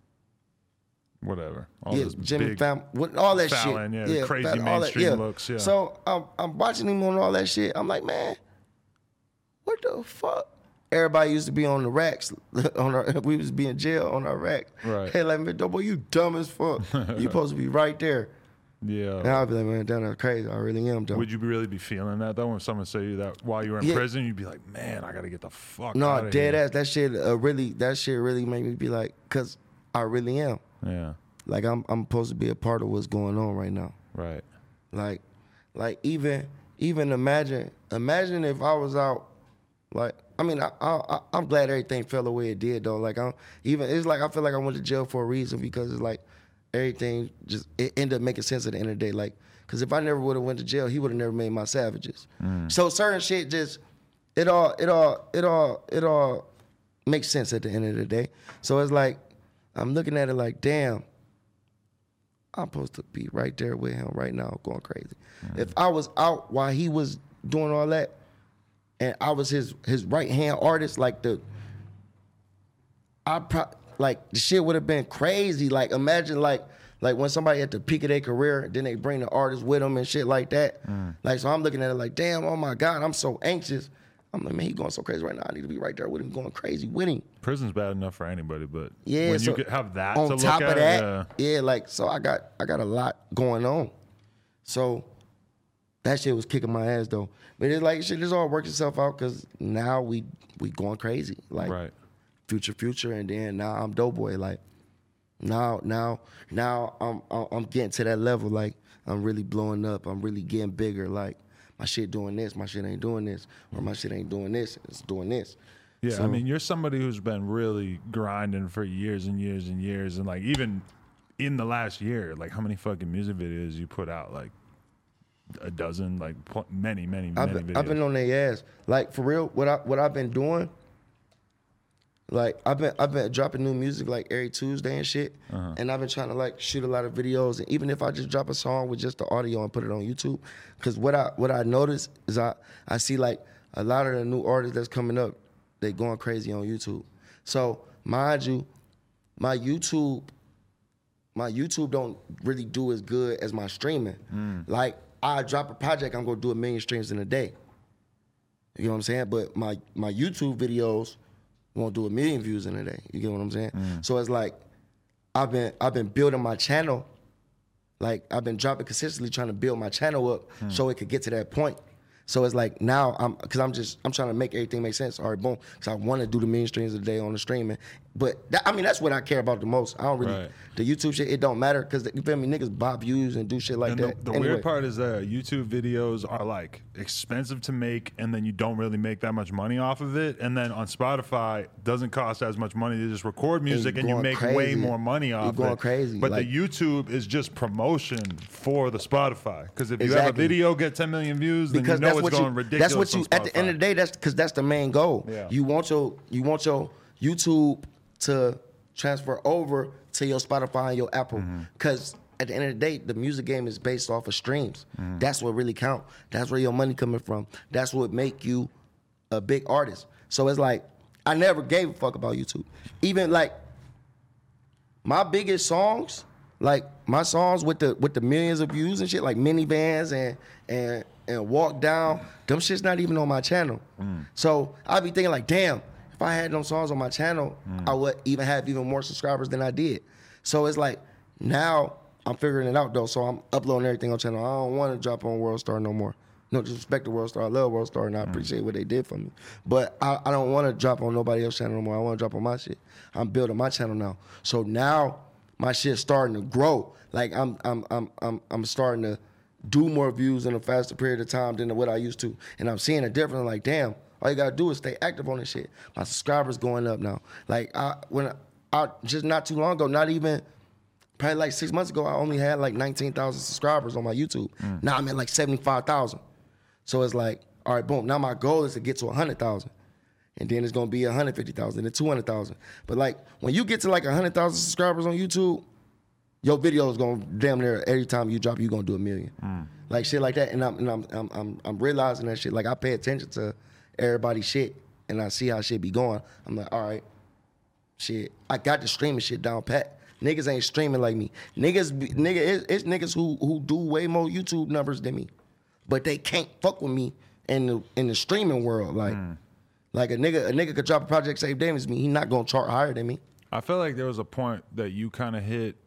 Whatever. All yeah, this Jimmy big Fallon, what- all that Fallon, shit. yeah, the crazy Fallon, all that- mainstream yeah. looks, yeah. So I'm, I'm watching him on all that shit. I'm like, man, what the fuck? Everybody used to be on the racks. On our, we was be in jail on our rack. Right. Hey, like, man, boy, you dumb as fuck. You supposed to be right there. Yeah. And I'll be like, man, damn, that's crazy. I really am dumb. Would you really be feeling that though when someone say you that while you were in Yeah. prison? You'd be like, man, I gotta get the fuck No, out of dead here. ass. That shit uh, really, that shit really made me be like, cause I really am. Yeah. Like I'm, I'm supposed to be a part of what's going on right now. Right. Like, like even, even imagine, imagine if I was out, like, I mean, I, I, I'm glad everything fell the way it did though. Like, I'm even, it's like I feel like I went to jail for a reason because it's like everything just it ended up making sense at the end of the day. Like, cause if I never would have went to jail, he would have never made My Savages. Mm. So certain shit just, it all, it all, it all, it all makes sense at the end of the day. So it's like I'm looking at it like, damn. I'm supposed to be right there with him right now going crazy. Mm-hmm. If I was out while he was doing all that and I was his his right hand artist, like the I pro- like the shit would have been crazy. Like imagine like like when somebody at the peak of their career, then they bring the artist with them and shit like that. Mm. Like so I'm looking at it like, damn, oh my God, I'm so anxious. I'm like, man, he going so crazy right now. I need to be right there with him, going crazy with him. Prison's bad enough for anybody, but Yeah, when so you could have that on to top look of at, that, yeah. yeah, like so I got I got a lot going on. So that shit was kicking my ass though. But it's like shit, this all worked itself out because now we we going crazy. Like Right. future, future, and then now I'm Doughboy. Like now, now, now I'm I'm getting to that level. Like I'm really blowing up. I'm really getting bigger. Like my shit doing this, my shit ain't doing this, or my shit ain't doing this, it's doing this. Yeah, So- I mean, you're somebody who's been really grinding for years and years and years, and like even in the last year, like how many fucking music videos you put out? Like a dozen, like pl- many, many, I've many been, videos. I've been on their ass. Like for real, what I what I've been doing. Like I've been I've been dropping new music like every Tuesday and shit, Uh-huh. and I've been trying to like shoot a lot of videos. And even if I just drop a song with just the audio and put it on YouTube, because what I what I notice is I I see like a lot of the new artists that's coming up, they going crazy on YouTube. So mind you, my YouTube my YouTube don't really do as good as my streaming. Mm. Like I drop a project, I'm gonna do a million streams in a day. You know what I'm saying? But my my YouTube videos won't do a million views in a day. You get what I'm saying? Mm. So it's like I've been I've been building my channel. Like I've been dropping consistently, trying to build my channel up Mm. so it could get to that point. So it's like now I'm, cause I'm just I'm trying to make everything make sense. All right, boom. Cause I want to do the million streams a day on the streaming, but that, I mean that's what I care about the most. I don't really Right. the YouTube shit. It don't matter because you feel me, niggas buy views and do shit like and that. the, the Anyway. weird part is that YouTube videos are like expensive to make, and then you don't really make that much money off of it. And then on Spotify, it doesn't cost as much money to just record music, and you going make way crazy. more money You're off going it. crazy, But like- the YouTube is just promotion for the Spotify. Because if you have a Exactly. video get ten million views, then because you know that's it's what going you, ridiculous. That's what you on at the end of Spotify. the day. That's because that's the main goal. Yeah. You want your you want your YouTube to transfer over to your Spotify and your Apple. Mm-hmm. Because at the end of the day, the music game is based off of streams. Mm-hmm. That's what really count. That's where your money coming from. That's what make you a big artist. So it's like I never gave a fuck about YouTube. Even like my biggest songs, like my songs with the with the millions of views and shit, like minivans and and and walk down, them shit's not even on my channel. So I be thinking like, damn, if I had them songs on my channel, I would even have even more subscribers than I did. So it's like now I'm figuring it out though. So I'm uploading everything on channel. I don't want to drop on World Star no more. No disrespect to World Star. I love World Star and I appreciate what they did for me. But I, I don't want to drop on nobody else's channel no more. I want to drop on my shit. I'm building my channel now. So now my shit's starting to grow. Like I'm I'm I'm I'm I'm starting to do more views in a faster period of time than what I used to. And I'm seeing a difference. Like, damn, all you gotta do is stay active on this shit. My subscribers going up now. Like I when I, I just not too long ago, not even probably like six months ago, I only had like nineteen thousand subscribers on my YouTube. Now I'm at like seventy-five thousand. So it's like, all right, boom. Now my goal is to get to one hundred thousand. And then it's gonna be one hundred fifty thousand and two hundred thousand. But like when you get to like one hundred thousand subscribers on YouTube, your video is gonna damn near every time you drop, you gonna do a million. Like shit like that. And I'm and I'm, I'm I'm I'm realizing that shit. Like I pay attention to everybody's shit and I see how shit be going. I'm like, all right, shit. I got the streaming shit down pat. Niggas ain't streaming like me. Niggas, be, nigga, it's, it's niggas who who do way more YouTube numbers than me, but they can't fuck with me in the in the streaming world. Like, like a nigga, a nigga could drop a project save damn as me. He not gonna chart higher than me. I feel like there was a point that you kind of hit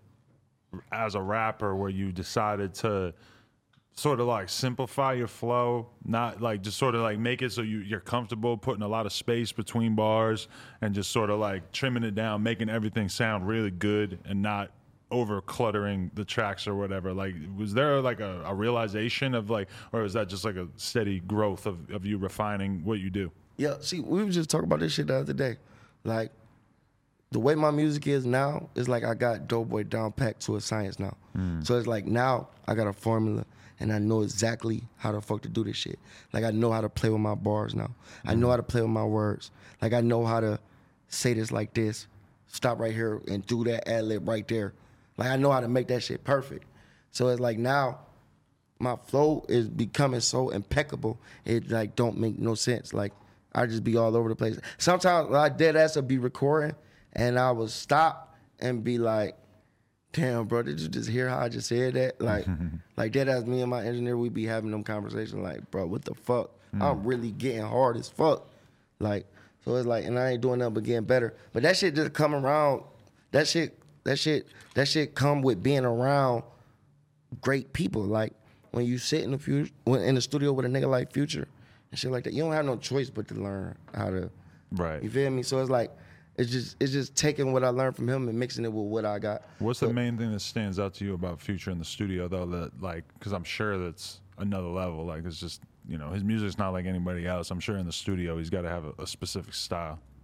as a rapper where you decided to sort of like simplify your flow, not like just sort of like make it so you, you're comfortable putting a lot of space between bars and just sort of like trimming it down, making everything sound really good and not over cluttering the tracks or whatever. Like, was there like a, a realization of like, or is that just like a steady growth of, of you refining what you do? Yeah, see, we were just talking about this shit the other day. Like, the way my music is now is like I got Doughboy down packed to a science now. So it's like now I got a formula and I know exactly how the fuck to do this shit. Like I know how to play with my bars now. I know how to play with my words. Like I know how to say this like this, stop right here and do that ad lib right there. Like I know how to make that shit perfect. So it's like now my flow is becoming so impeccable, it like don't make no sense. Like I just be all over the place. Sometimes I dead ass would be recording and I would stop and be like, damn, bro, did you just hear how I just said that? Like, like that as me and my engineer, we be having them conversations like, bro, what the fuck? Mm. I'm really getting hard as fuck. Like, so it's like, and I ain't doing nothing but getting better. But that shit just come around, that shit, that shit, that shit come with being around great people. Like, when you sit in the future, in the studio with a nigga like Future and shit like that, you don't have no choice but to learn how to, Right. you feel me? So it's like, It's just it's just taking what I learned from him and mixing it with what I got. What's so, the main thing that stands out to you about Future in the studio, though? That like, because I'm sure that's another level. Like, it's just, you know, his music's not like anybody else. I'm sure in the studio he's got to have a, a specific style.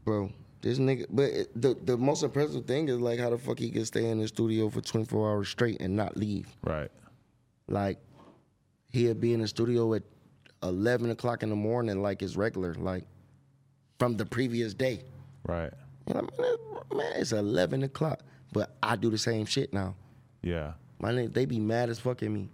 bro. This nigga, but it, the the most impressive thing is like how the fuck he can stay in the studio for twenty-four hours straight and not leave. Right. Like he'll be in the studio at eleven o'clock in the morning, like it's regular, like from the previous day. Right. You know, man, man, it's eleven o'clock, but I do the same shit now. Yeah. My nigga, they be mad as fuck at me.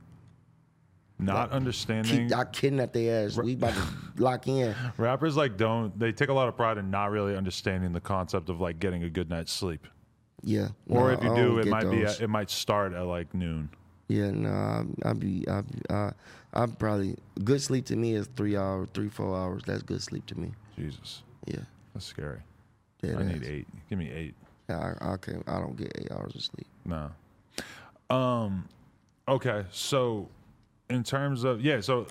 Not like, understanding. Keep, I kidnap their ass. We about to lock in. Rappers like don't. They take a lot of pride in not really understanding the concept of like getting a good night's sleep. Yeah. Or no, if you I do, don't it get might be. those. At, it might start at like noon. Yeah, no, nah, I, I be, I, be, I, I'm probably good sleep to me is three hours, three, four hours. That's good sleep to me. Jesus. Yeah. That's scary. Yeah, I need eight. Give me eight. Yeah, I, I can't. I don't get eight hours of sleep. No. Um. Okay. So, in terms of yeah, so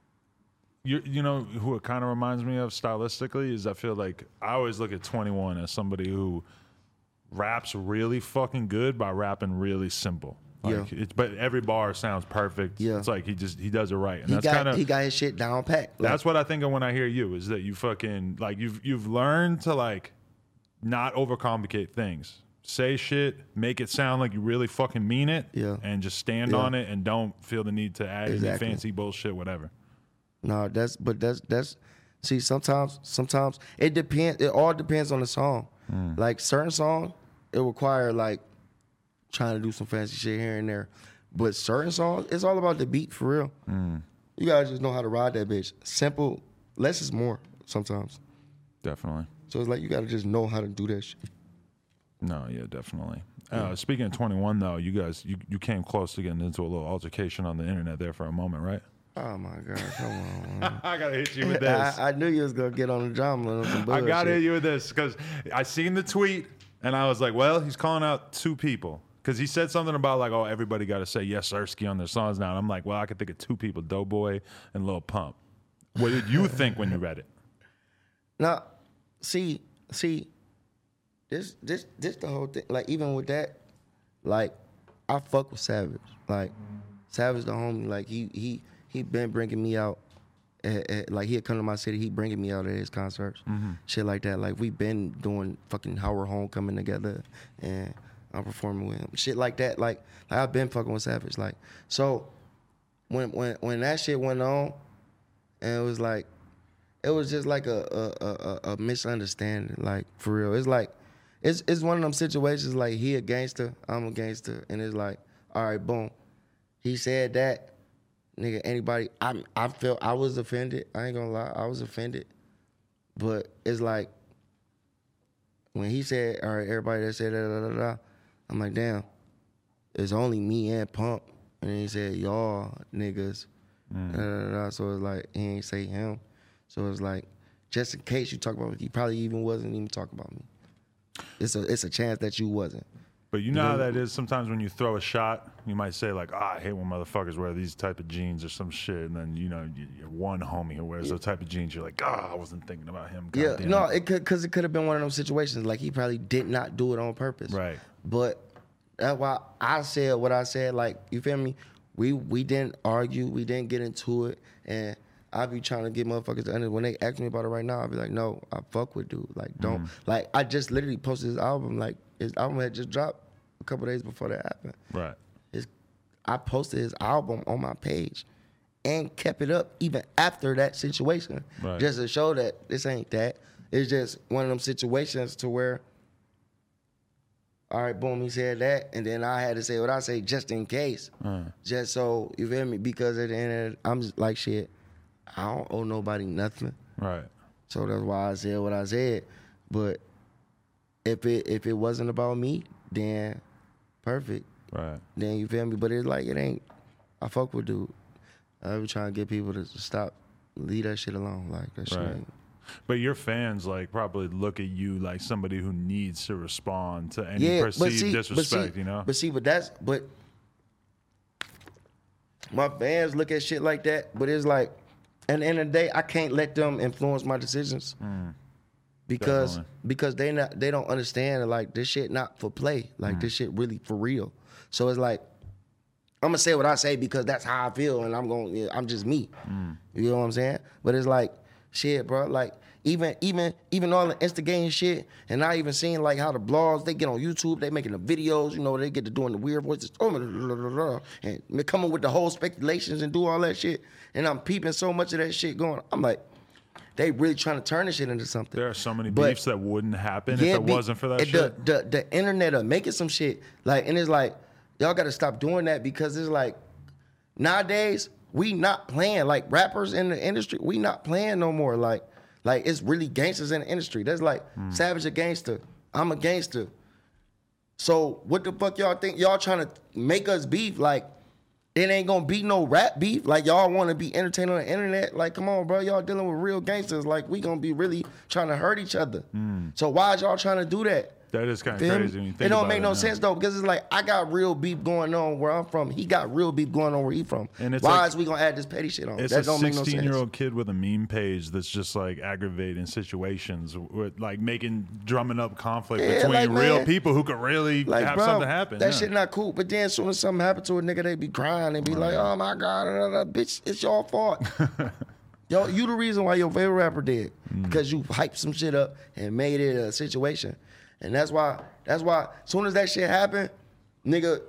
you you know who it kind of reminds me of stylistically is I feel like I always look at twenty-one as somebody who raps really fucking good by rapping really simple. Like, Yeah. It's, but every bar sounds perfect. Yeah. It's like he just he does it right, and He that's got, kind of he got his shit down packed. Like, that's what I think of when I hear you is that you fucking like you've you've learned to like not overcomplicate things. Say shit, make it sound like you really fucking mean it, Yeah. and just stand Yeah. on it and don't feel the need to add Exactly. any fancy bullshit, whatever. No, that's but that's that's see sometimes sometimes it depends. It all depends on the song. Mm. Like certain songs, it require like trying to do some fancy shit here and there. But certain songs, it's all about the beat for real. Mm. You gotta just know how to ride that bitch. Simple, less is more sometimes. Definitely. So it's like you gotta just know how to do that shit. No, yeah, definitely. Uh, speaking of twenty-one, though, you guys, you, you came close to getting into a little altercation on the internet there for a moment, right? Oh my god, come on. Man. I gotta hit you with this. I, I knew you was gonna get on the drama. On some I bullshit. gotta hit you with this because I seen the tweet and I was like, well, he's calling out two people because he said something about like, oh, everybody got to say yes, Sirski on their songs now. And I'm like, well, I could think of two people, Doughboy and Lil Pump. What did you think when you read it? Now, see, see, this, this, this the whole thing. Like even with that, like I fuck with Savage. Like Savage, the homie. Like he, he, he been bringing me out. At, at, like he'd come to my city, he bringing me out at his concerts, Mm-hmm. shit like that. Like we been doing fucking Howard Homecoming together, and I'm performing with him, shit like that. Like, like I've been fucking with Savage. Like so, when when when that shit went on, and it was like, it was just like a a, a, a misunderstanding. Like for real, it's like, it's it's one of them situations. Like he a gangster, I'm a gangster, and it's like, all right, boom, he said that. Nigga, anybody, I I felt I was offended. I ain't gonna lie, I was offended. But it's like, when he said, all right, everybody that said da da da da, I'm like, damn, it's only me and Pump. And then he said, y'all niggas, Mm. da da da da. So it's like, he ain't say him. So it's like, just in case you talk about me, he probably even wasn't even talking about me. It's a it's a chance that you wasn't. But you know how that is sometimes when you throw a shot, you might say like, ah, I hate when motherfuckers wear these type of jeans or some shit. And then, you know, you, you're one homie who wears those type of jeans. You're like, ah, I wasn't thinking about him. God Yeah, damn no, it. it could because it could have been one of those situations. Like he probably did not do it on purpose. Right. But that's why I said what I said. Like, you feel me? We we didn't argue. We didn't get into it. And I be trying to get motherfuckers to understand. When they ask me about it right now, I'll be like, no, I fuck with dude. Like, don't. Mhm. Like, I just literally posted his album. Like, his album had just dropped a couple days before that happened. Right. His, I posted his album on my page and kept it up even after that situation. Right. Just to show that this ain't that. It's just one of them situations to where, all right, boom, he said that, and then I had to say what I say just in case. Uh. Just so, you feel me? Because at the end of it, I'm just like, shit, I don't owe nobody nothing. Right. So that's why I said what I said. But if it if it wasn't about me, then perfect. Right. Then you feel me? But it's like, it ain't, I fuck with dude. I be trying to get people to stop, leave that shit alone. Like, that shit Right. ain't. But your fans like probably look at you like somebody who needs to respond to any Yeah, but perceived see, disrespect, but see, you know? But see, but that's, but my fans look at shit like that, but it's like, at the end of the day, I can't let them influence my decisions. Mm. Because Definitely. because they not they don't understand that, like, this shit not for play. Like Mm. this shit really for real. So it's like, I'm gonna say what I say because that's how I feel, and I'm going. Yeah, I'm just me. Mm. You know what I'm saying? But it's like, shit, bro. Like even even even all the instigating shit, and I even seen like how the blogs they get on YouTube, they making the videos, you know, they get to doing the weird voices, oh, blah, blah, blah, blah, and they coming with the whole speculations and do all that shit. And I'm peeping so much of that shit going. I'm like, they really trying to turn this shit into something. There are so many But- beefs that wouldn't happen Yeah, if it be- wasn't for that the, shit. The, the internet are making some shit. Like, and it's like, y'all gotta stop doing that because it's like, nowadays, we not playing. Like, rappers in the industry, we not playing no more. Like, like it's really gangsters in the industry. That's like, Hmm. Savage a gangster. I'm a gangster. So, what the fuck y'all think? Y'all trying to make us beef? Like, it ain't gonna be no rap beef. Like, y'all wanna be entertained on the internet. Like, come on, bro. Y'all dealing with real gangsters. Like, we gonna be really trying to hurt each other. So, why is y'all trying to do that? That is kind of Feel me? crazy when you think It don't about make it no now. sense though, because it's like I got real beef going on where I'm from. He got real beef going on where he from. And it's Why like- is we gonna add this petty shit on? It's That a don't make no sense. sixteen-year-old kid with a meme page that's just like aggravating situations, with like making drumming up conflict Yeah, between like, real man, people who could really Like, have bro, something happen. that yeah. shit not cool. But then as soon as something happen to a nigga, they be crying and be like, "Oh my god, da, da, da, bitch, it's your fault." Yo, you the reason why your favorite rapper dead because you hyped some shit up and made it a situation, and that's why. That's why. As soon as that shit happened, nigga,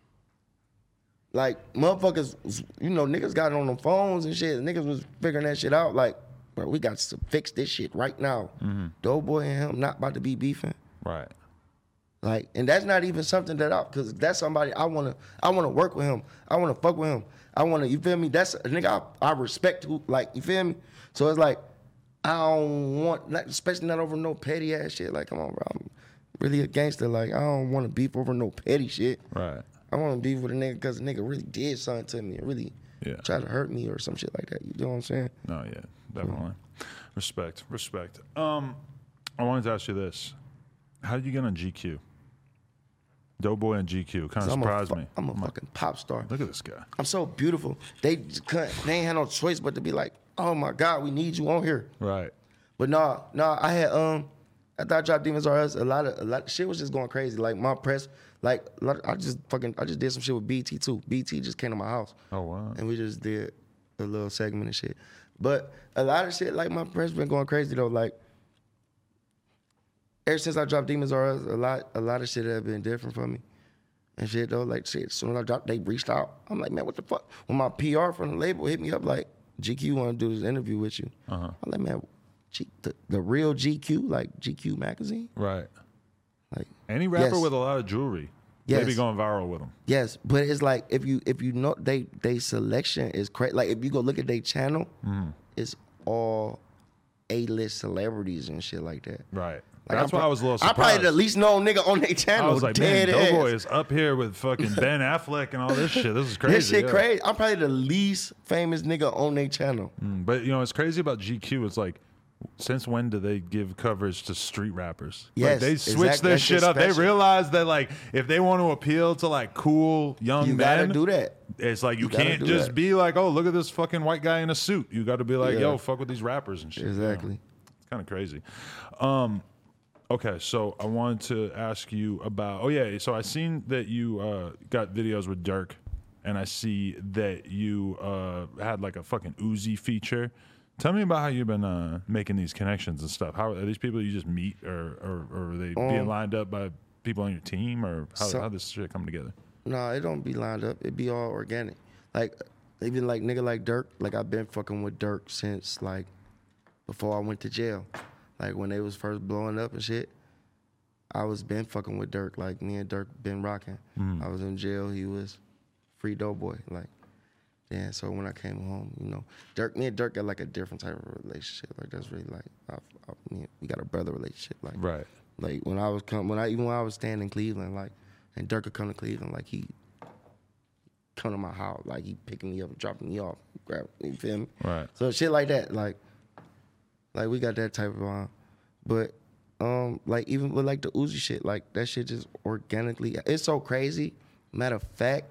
like motherfuckers, was- you know, niggas got it on the phones and shit. Niggas was figuring that shit out. Like, bro, we got to fix this shit right now. Doughboy and him not about to be beefing. Right. Like, and that's not even something that I, cause that's somebody I wanna, I wanna work with him. I wanna fuck with him. I wanna, you feel me? That's a nigga I, I respect who, like, you feel me? So it's like, I don't want, not, especially not over no petty ass shit. Like, come on, bro. I'm really a gangster. Like, I don't wanna beef over no petty shit. Right. I wanna beef with a nigga cause the nigga really did something to me and really Yeah. tried to hurt me or some shit like that. You know what I'm saying? No, yeah, definitely. Respect, respect. Um, I wanted to ask you this: how did you get on G Q? Doughboy and G Q kind of I'm a surprised fu- me. I'm a I'm like, fucking pop star. look at this guy. I'm so beautiful. They just couldn't, they ain't had no choice but to be like, oh my God, we need you on here. Right. But nah, nah, I had um after I dropped Demons R Us, a lot of a lot of shit was just going crazy. Like my press, like a lot of- I just fucking I just did some shit with B T too. B T just came to my house. Oh wow. And we just did a little segment and shit. But a lot of shit, like my press been going crazy though. Like ever since I dropped Demons R Us, a lot a lot of shit have been different for me. And shit though, like shit, as soon as I dropped, they reached out. I'm like, man, what the fuck? When my P R from the label hit me up like, G Q want to do this interview with you. Uh-huh. I'm like, man, G, the, the real G Q, like G Q magazine? Right. Like Any rapper yes. with a lot of jewelry, they be Yes. going viral with them. Yes, but it's like if you if you know they they selection is crazy. Like if you go look at their channel, Mm-hmm. it's all A-list celebrities and shit like that. Right. Like, That's I'm why pro- I was a little I'm surprised. probably the least known nigga on their channel. I was like, man, dead Doughboy ass. is up here with fucking Ben Affleck and all this shit. This is crazy. This shit yeah. crazy. I'm probably the least famous nigga on their channel. Mm, But you know, it's crazy about G Q. It's like, since when do they give coverage to street rappers? Like, Yes, they switch exactly. their That's shit just up. They special. realize that like if they want to appeal to like cool young You men, gotta do that. It's like you, You gotta can't do just that. be like, oh, look at this fucking white guy in a suit. You got to be like, Yeah. yo, fuck with these rappers and shit. you know? Exactly. It's kind of crazy. Um, okay, so I wanted to ask you about. Oh yeah, so I seen that you uh, got videos with Dirk, and I see that you uh, had like a fucking Uzi feature. Tell me about how you've been uh, making these connections and stuff. How are these people you just meet, or or, or are they being Um, lined up by people on your team, or how so- how this shit come together? Nah, it don't be lined up. It be all organic. Like even like nigga like Dirk. Like I've been fucking with Dirk since like before I went to jail. Like when they was first blowing up and shit. I was been fucking with Dirk. Like me and Dirk been rocking. I was in jail. He was free Doughboy. Like yeah. So when I came home, you know, Dirk, me and Dirk got like a different type of relationship. Like that's really like I, I, me and- we got a brother relationship. Like Right. like when I was come when I even when I was staying in Cleveland, like and Dirk would come to Cleveland, like he come to my house, like he picking me up, dropping me off, grab you feel me? Right. So shit like that, like like we got that type of uh but um like even with like the Uzi shit, like that shit just organically it's so crazy. Matter of fact,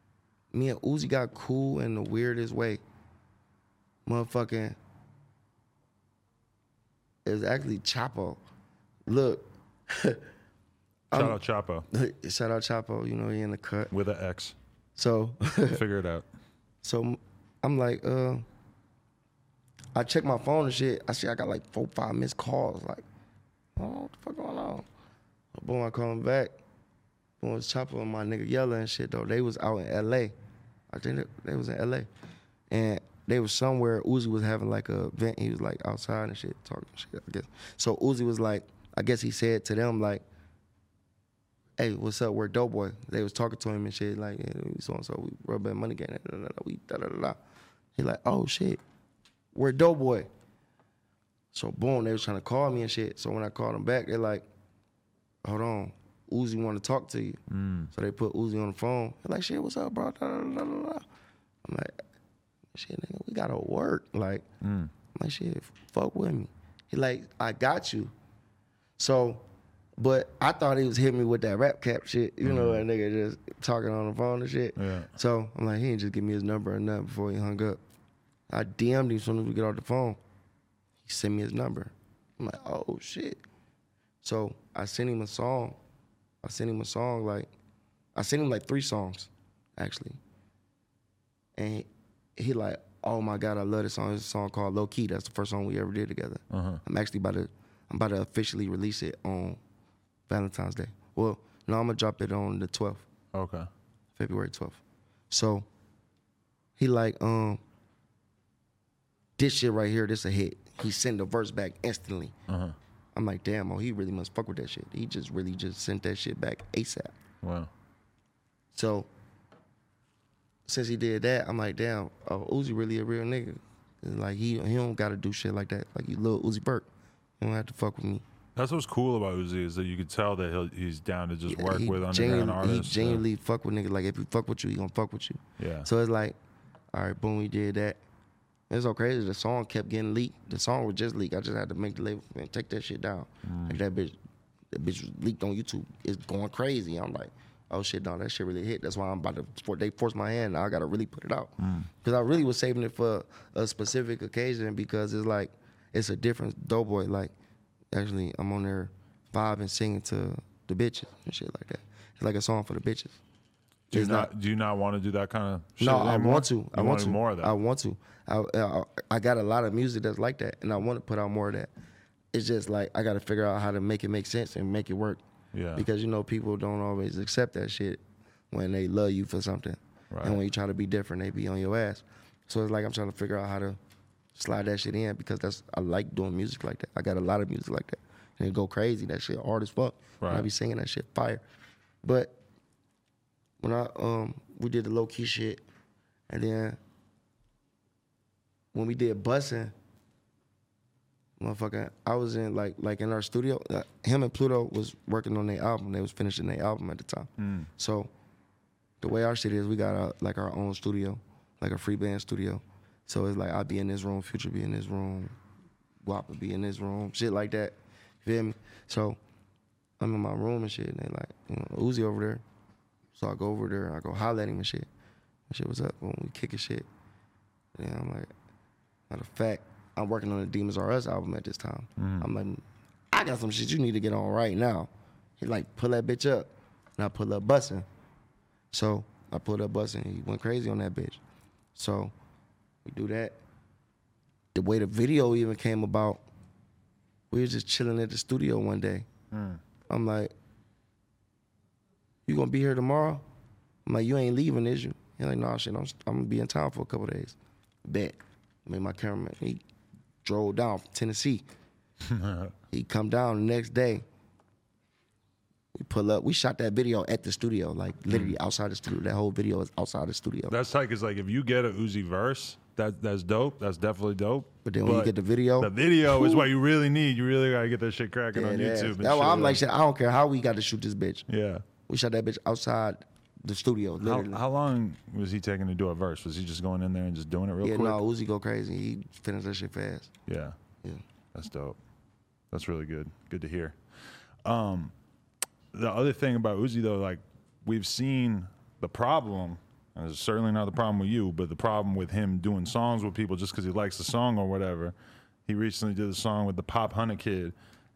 me and Uzi got cool in the weirdest way. Motherfucking it was actually Chapo. Look. Shout out Chapo Shout out Chapo, you know, he in the cut. with an X. So Figure it out. so I'm like, uh I checked my phone and shit. I see I got like four, five missed calls. Like, oh, what the fuck going on? Boom, I call him back. Boom, was Chopper and my nigga Yella and shit though. They was out in L A. I think they, they was in L A. And they was somewhere. Uzi was having like a event. He was like outside and shit, talking shit, I guess. So Uzi was like, I guess he said to them like, hey, what's up, we're Doughboy. They was talking to him and shit, like, yeah, we so and so, we rub that money gang, da, da, da, we da da da da. He like, oh shit, we're Doughboy. So boom, they was trying to call me and shit. So when I called them back, they're like, hold on, Uzi want to talk to you. Mm. So they put Uzi on the phone. They're like, shit, what's up, bro? Da, da, da, da, da. I'm like, shit, nigga, we gotta work. Like, mm. I'm like, shit, fuck with me. He like, I got you. So, but I thought he was hitting me with that rap cap shit. You mm. know, that nigga just talking on the phone and shit. Yeah. So I'm like, he didn't just give me his number or nothing before he hung up. I D M'd him as soon as we get off the phone. He sent me his number. I'm like, oh shit. So I sent him a song. I sent him a song like, I sent him like three songs, actually. And he, he like, oh my God, I love this song. It's a song called Low Key. That's the first song we ever did together. Uh-huh. I'm actually about to, I'm about to officially release it on Valentine's Day. Well, no, I'm gonna drop it on the twelfth. Okay. February twelfth. So he like, um, this shit right here, this a hit. He sent the verse back instantly. Uh-huh. I'm like, damn, oh, he really must fuck with that shit. He just really just sent that shit back ASAP. Wow. So since he did that, I'm like, damn, oh, Uzi really a real nigga. Like he he don't gotta do shit like that. Like you little Uzi Vert. You don't have to fuck with me. That's what's cool about Uzi is that you could tell that he'll, he's down to just yeah, work with underground artists. He genuinely yeah. fuck with niggas. Like if he fuck with you, he gonna fuck with you. Yeah. So it's like, all right, boom, we did that. It's so crazy. The song kept getting leaked. The song was just leaked. I just had to make the label and take that shit down. Mm. Like that bitch, that bitch was leaked on YouTube. It's going crazy. I'm like, oh shit, no, that shit really hit. That's why I'm about to. For, they forced my hand. Now I gotta really put it out because mm. I really was saving it for a specific occasion because it's like it's a different Doughboy. Like actually, I'm on there vibing, singing to the bitches and shit like that. It's like a song for the bitches. Do you not, not? Do you not want to do that kind of shit? No, I anymore? want to. You I want to more of that. I want to. I, I I got a lot of music that's like that, and I want to put out more of that. It's just like I got to figure out how to make it make sense and make it work. Yeah. Because you know people don't always accept that shit when they love you for something, right. And when you try to be different, they be on your ass. So it's like I'm trying to figure out how to slide that shit in because that's I like doing music like that. I got a lot of music like that, and it go crazy. That shit hard as fuck. Right. And I be singing that shit fire, but when I um we did the low key shit, and then when we did Bussin', motherfucker, I was in like like in our studio. Uh, him and Pluto was working on their album. They was finishing their album at the time. Mm. So the way our shit is, we got a, like our own studio, like a free band studio. So it's like I'll be in this room, Future be in this room, W A P will be in this room, shit like that. You feel me? So I'm in my room and shit, and they like, you know, Uzi over there. So I go over there, I go holler at him and shit. And shit, what's up? When we kicking shit. And I'm like, matter of fact, I'm working on the Demons R Us album at this time. Mm. I'm like, I got some shit you need to get on right now. He like, pull that bitch up. And I pull up Bussin'. So I pulled up Bussin'. He went crazy on that bitch. So we do that. The way the video even came about, we were just chilling at the studio one day. Mm. I'm like, you gonna be here tomorrow? I'm like, you ain't leaving, is you? He's like, nah, shit, I'm, I'm gonna be in town for a couple days. Bet. I made my cameraman, he drove down from Tennessee. He come down the next day. We pull up. We shot that video at the studio, like literally mm. outside the studio. That whole video is outside the studio. That's tight, because like if you get a Uzi verse, that that's dope. That's definitely dope. But then when but you get the video, the video whoo. is what you really need. You really gotta get that shit cracking yeah, on YouTube. That's why I'm like, shit, I don't care how we got to shoot this bitch. Yeah. We shot that bitch outside the studio, literally. How, how long was he taking to do a verse? Was he just going in there and just doing it real yeah, quick? Yeah, no, Uzi go crazy. He finished that shit fast. Yeah. Yeah. That's dope. That's really good. Good to hear. Um, the other thing about Uzi, though, like, we've seen the problem, and it's certainly not the problem with you, but the problem with him doing songs with people just because he likes the song or whatever. He recently did a song with the Pop Hunter Kid,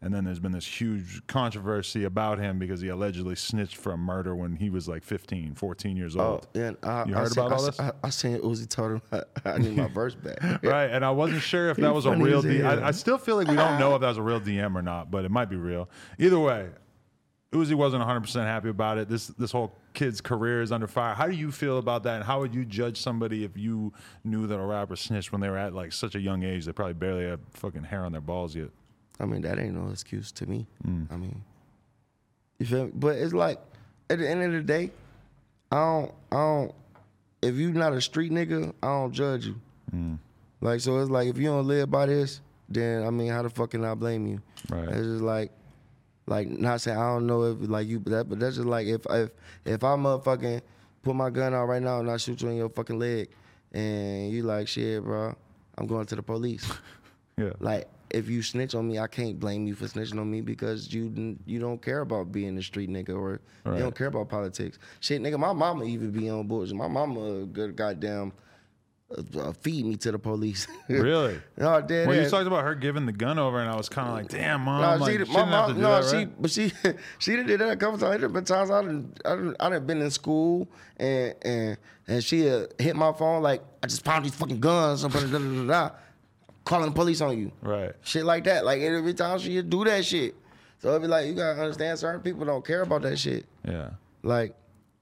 And then there's been this huge controversy about him because he allegedly snitched for a murder when he was like fifteen, fourteen years old. Oh, and I, you I heard seen, about all I, this? I, I seen Uzi told him I, I need my verse back. Right, and I wasn't sure if that was a Funny real as D hell. I, I still feel like we don't know if that was a real D M or not, but it might be real. Either way, Uzi wasn't one hundred percent happy about it. This this whole kid's career is under fire. How do you feel about that, and how would you judge somebody if you knew that a rapper snitched when they were at like such a young age? They probably barely had fucking hair on their balls yet. I mean, that ain't no excuse to me. Mm. I mean, you feel me? But it's like, at the end of the day, I don't, I don't, if you not a street nigga, I don't judge you. Mm. Like, so it's like, if you don't live by this, then, I mean, how the fuck can I blame you? Right. It's just like, like, not saying, I don't know if, like, you, that, but that's just like, if, if, if I motherfucking put my gun out right now and I shoot you in your fucking leg, and you like, shit, bro, I'm going to the police. Yeah. Like, if you snitch on me, I can't blame you for snitching on me because you didn't- you don't care about being a street nigga or Right. you don't care about politics. Shit, nigga, my mama even be on bullshit. My mama good goddamn uh, uh, feed me to the police. Really? No, dead Well, you ass. talked about her giving the gun over, and I was kind of like, damn, mom, No, like, she, she, did- didn't my have to mom, do no, that, she, right? but she, she done did that a couple times. There been times I done, I done, I done, I done been in school and and and she uh, hit my phone like, I just found these fucking guns, and da, da, da, da, da, calling the police on you. Right. Shit like that. Like every time she do that shit. So it'd be like, you gotta understand, certain people don't care about that shit. Yeah. Like,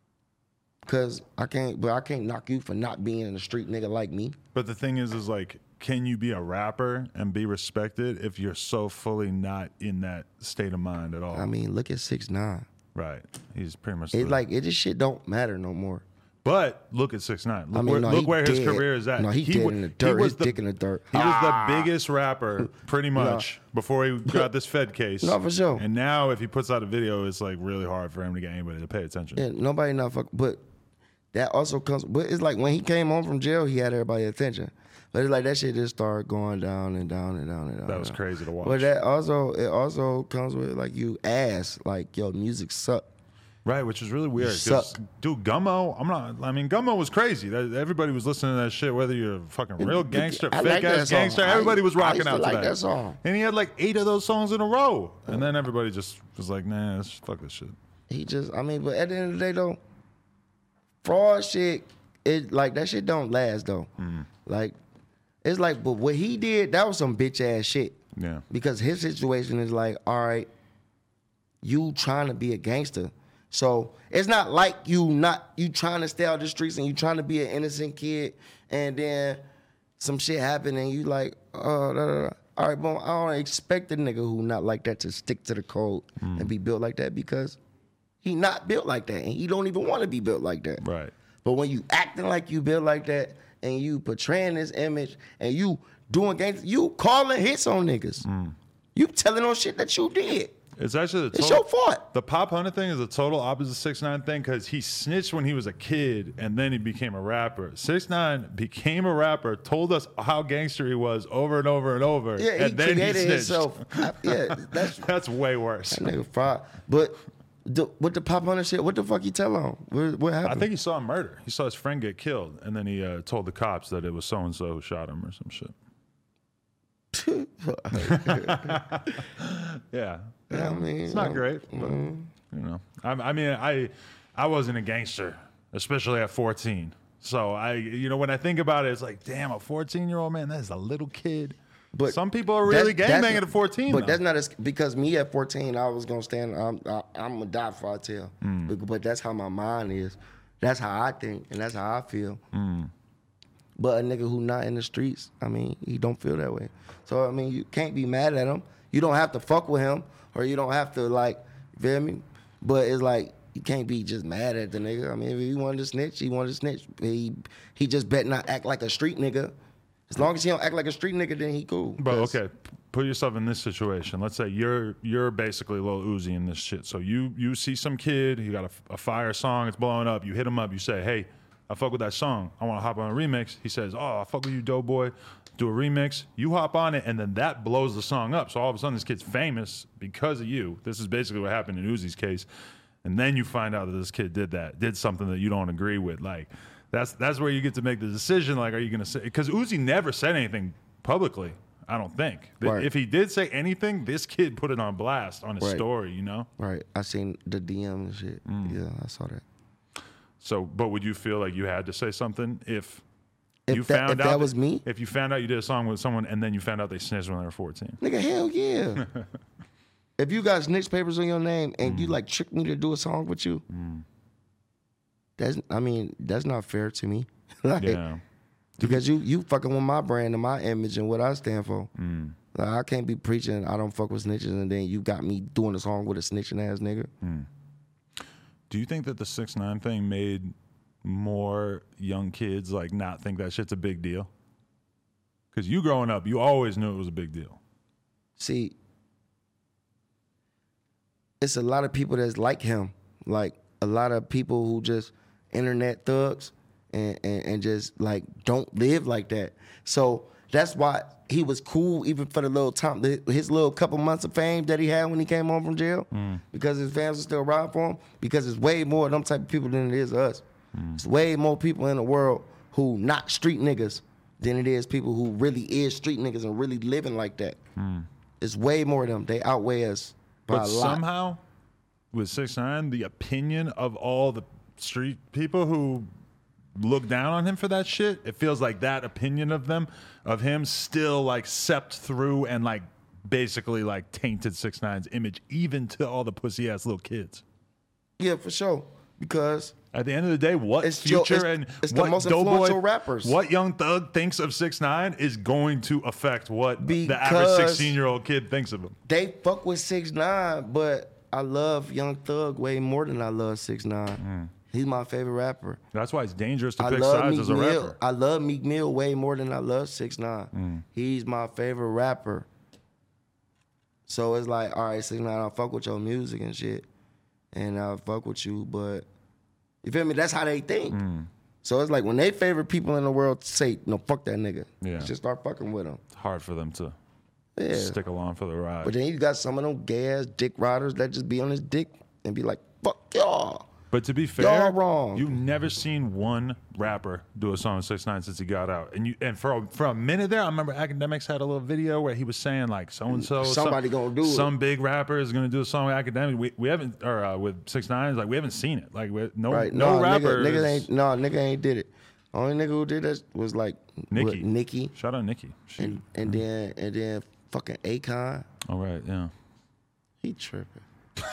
cause I can't, but I can't knock you for not being a street nigga like me. But the thing is, is like, can you be a rapper and be respected if you're so fully not in that state of mind at all? I mean, look at six nine. Right. He's pretty much. It's the- like it just shit don't matter no more. But look at six nine. Look, I mean, where, no, look he where his dead. career is at. No, he dead wa- in the dirt. was His dick in the dirt. He was Ah. the biggest rapper, pretty much, before he got this Fed case. No, for sure. And now, if he puts out a video, it's like really hard for him to get anybody to pay attention. Yeah, nobody not fuck. But that also comes. But it's like when he came home from jail, he had everybody attention. But it's like that shit just started going down and down and down and down. That was and down. crazy to watch. But that also, it also comes with like you ass, like yo, music suck. Right, which is really weird. 'cause, Suck. dude, Gummo, I'm not. I mean, Gummo was crazy. That, everybody was listening to that shit. Whether you're a fucking real gangster, I fake like that ass song. gangster, I- everybody was I rocking used to out to like that. that song. And he had like eight of those songs in a row. And then everybody just was like, nah, let's fuck this shit. He just, I mean, but at the end of the day though, fraud shit, it like that shit don't last though. Mm. Like, it's like, but what he did, that was some bitch ass shit. Yeah. Because his situation is like, all right, you trying to be a gangster. So it's not like you not you trying to stay out the streets and you trying to be an innocent kid, and then some shit happen and you like, uh, da, da, da. All right, boom. I don't expect a nigga who not like that to stick to the code and be built like that because he not built like that and he don't even want to be built like that. Right. But when you acting like you built like that and you portraying this image and you doing gangster, you calling hits on niggas. You telling on shit that you did. It's actually the It's total, your fault. The Pop Hunter thing is a total opposite six nine thing because he snitched when he was a kid and then he became a rapper. six nine became a rapper, told us how gangster he was over and over and over, Yeah, he and then he created snitched. himself. I- yeah, that's That's way worse. that nigga fried. But the, with the Pop Hunter shit, what the fuck he tell on? What, what happened? I think he saw a murder. He saw his friend get killed, and then he uh, told the cops that it was so and so who shot him or some shit. Yeah, Yeah, I mean, it's not um, great, but you know, I, I mean, I I wasn't a gangster, especially at fourteen. So I, you know, when I think about it, it's like, damn, a fourteen year old man, that is a little kid. But some people are really that's- that's- gangbanging at fourteen. But though. that's not as because me at fourteen, I was gonna stand. I'm I, I'm gonna die before I tell. Mm. But, but that's how my mind is. That's how I think, and that's how I feel. But a nigga who not in the streets, I mean, he don't feel that way. So I mean, you can't be mad at him. You don't have to fuck with him, or you don't have to like, you feel me? But it's like you can't be just mad at the nigga. I mean, if he wanted to snitch, he wanted to snitch. He he just bet not act like a street nigga. As long as he don't act like a street nigga, then he cool. But 'Cause- okay, p- put yourself in this situation. Let's say you're you're basically Lil Uzi in this shit. So you you see some kid, he got a, a fire song, it's blowing up. You hit him up, you say, hey, I fuck with that song. I want to hop on a remix. He says, oh, I fuck with you, dope boy. Do a remix. You hop on it, and then that blows the song up. So all of a sudden, this kid's famous because of you. This is basically what happened in Uzi's case. And then you find out that this kid did that, did something that you don't agree with. Like, that's that's where you get to make the decision. Like, are you going to say? Because Uzi never said anything publicly. I don't think. Th- Right. If he did say anything, this kid put it on blast on his Right. story, you know? Right. I seen the D M and shit. Mm. Yeah, I saw that. So, but would you feel like you had to say something if, If you that- found if out that was me? If you found out you did a song with someone and then you found out they snitched when they were fourteen? Nigga, hell yeah. If you got snitch papers on your name and Mm. you like tricked me to do a song with you, that's I mean, that's not fair to me. like, Yeah. Because you you fucking with my brand and my image and what I stand for. Mm. Like, I can't be preaching I don't fuck with snitches and then you got me doing a song with a snitching ass nigga. Do you think that the six nine thing made more young kids like not think that shit's a big deal? Because you growing up, you always knew it was a big deal. See, it's a lot of people that's like him. Like a lot of people who just internet thugs and, and, and just like don't live like that. So that's why he was cool even for the little time, the- his little couple months of fame that he had when he came home from jail. Because his fans were still riding for him. Because it's way more of them type of people than it is us. It's way more people in the world who not street niggas than it is people who really is street niggas and really living like that. It's way more of them. They outweigh us by But a lot. somehow, with six nine, the opinion of all the street people who look down on him for that shit, it feels like that opinion of them, of him, still like sept through and like basically like tainted six nine's image, even to all the pussy ass little kids. Yeah, for sure. Because At the end of the day, what It's Joe- Future it's- and it's the what most Doughboy, influential rappers. what Young Thug thinks of six nine is going to affect what the average Because- sixteen-year-old kid thinks of him. they fuck with six nine, but I love Young Thug way more than I love six nine. He's my favorite rapper. That's why it's dangerous to I pick love sides Meek as a Mill. rapper. I love Meek Mill way more than I love six nine. He's my favorite rapper. So it's like, all right, six nine, I fuck with your music and shit, and I fuck with you, but you feel me? That's how they think. So it's like when they favorite people in the world say, no, fuck that nigga. Yeah. Just start fucking with him. It's hard for them to Yeah. stick along for the ride. But then you got some of them gay ass dick riders that just be on his dick and be like, fuck y'all. But to be fair, Y'all wrong. you've never seen one rapper do a song with six nine since he got out. And you and for a, for a minute there, I remember Academics had a little video where he was saying like so and so Somebody gonna do it. Some big rapper is gonna do a song with Academic. We we haven't or uh, with six nine like we haven't seen it. Like we, no Right? no, nigga, rapper. nigga is- ain't no nigga ain't did it. Only nigga who did that was like Nicki. what, Nicki, Shout out Nicki. She, and and then and then fucking Akon. all right, yeah. He tripping.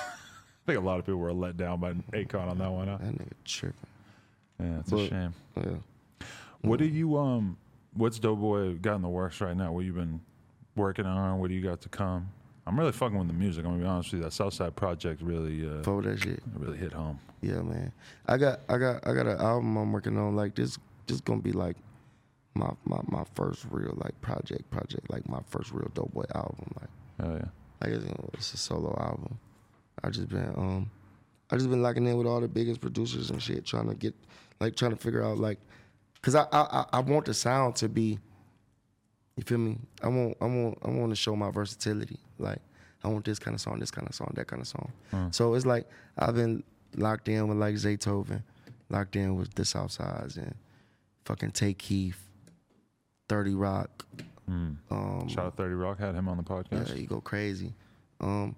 I think a lot of people were let down by Akon on that one. Huh? That nigga tripping. Yeah, it's But, a shame. Yeah. What do you um? What's Doughboy got in the works right now? What you been working on? What do you got to come? I'm really fucking with the music. I'm gonna be honest with you. That Southside project really, uh, Fuck with that shit. really hit home. Yeah, man. I got I got I got an album I'm working on. Like this this gonna be like my my, my first real like project project like my first real Doughboy album. Like Oh yeah. like it's, it's a solo album. I just been um I just been locking in with all the biggest producers and shit, trying to get like trying to figure out like, cause I I I- I want the sound to be. You feel me? I want I want I want to show my versatility. Like I want this kind of song, this kind of song, that kind of song. So it's like I've been locked in with like Zaytoven, locked in with the Southsides and fucking Tay Keith, thirty Rock. Um, Shout out thirty Rock. Had him on the podcast. yeah, you go crazy. Um,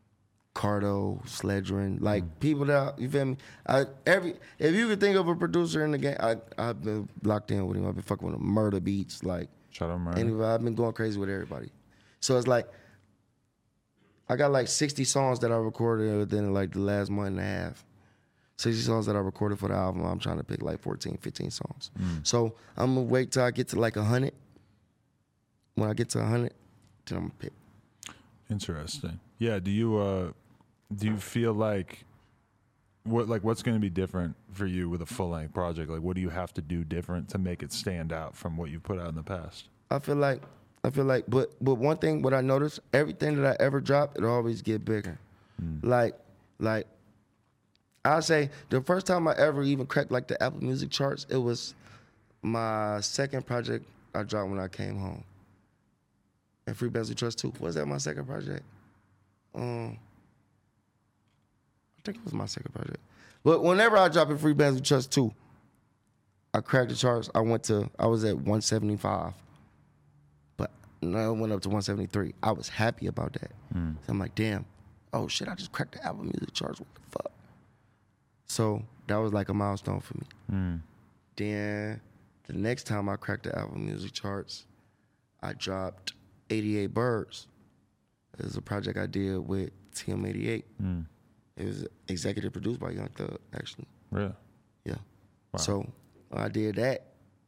Cardo, Sledgerin, like people that you feel me. I every if you could think of a producer in the game, I I've been locked in with him. I've been fucking with him. Murder Beats, like Shout out Murray. anyway. I've been going crazy with everybody. So it's like I got like sixty songs that I recorded within like the last month and a half. sixty songs that I recorded for the album. I'm trying to pick like fourteen, fifteen songs. So I'm gonna wait till I get to like one hundred. When I get to one hundred, then I'm gonna pick. Interesting. Yeah. Do you uh, do you feel like what like what's going to be different for you with a full length project? Like, what do you have to do different to make it stand out from what you've put out in the past? I feel like I feel like, but but one thing, what I noticed, everything that I ever drop, it always get bigger. Like like I'll say the first time I ever even cracked like the Apple Music charts, it was my second project I dropped when I came home. And Free Bands We Trust two. Was that my second project? Um, I think it was my second project. But whenever I drop in Free Bands We Trust two, I cracked the charts. I went to I was at one seventy-five. But and I went up to one seventy-three. I was happy about that. Mm. So I'm like, damn, oh shit, I just cracked the Apple Music charts. What the fuck? So that was like a milestone for me. Mm. Then the next time I cracked the Apple Music charts, I dropped eighty-eight Birds. It was a project I did with T M eighty-eight. Mm. It was executive produced by Young Thug, actually. Really? Yeah. Wow. So when I did that,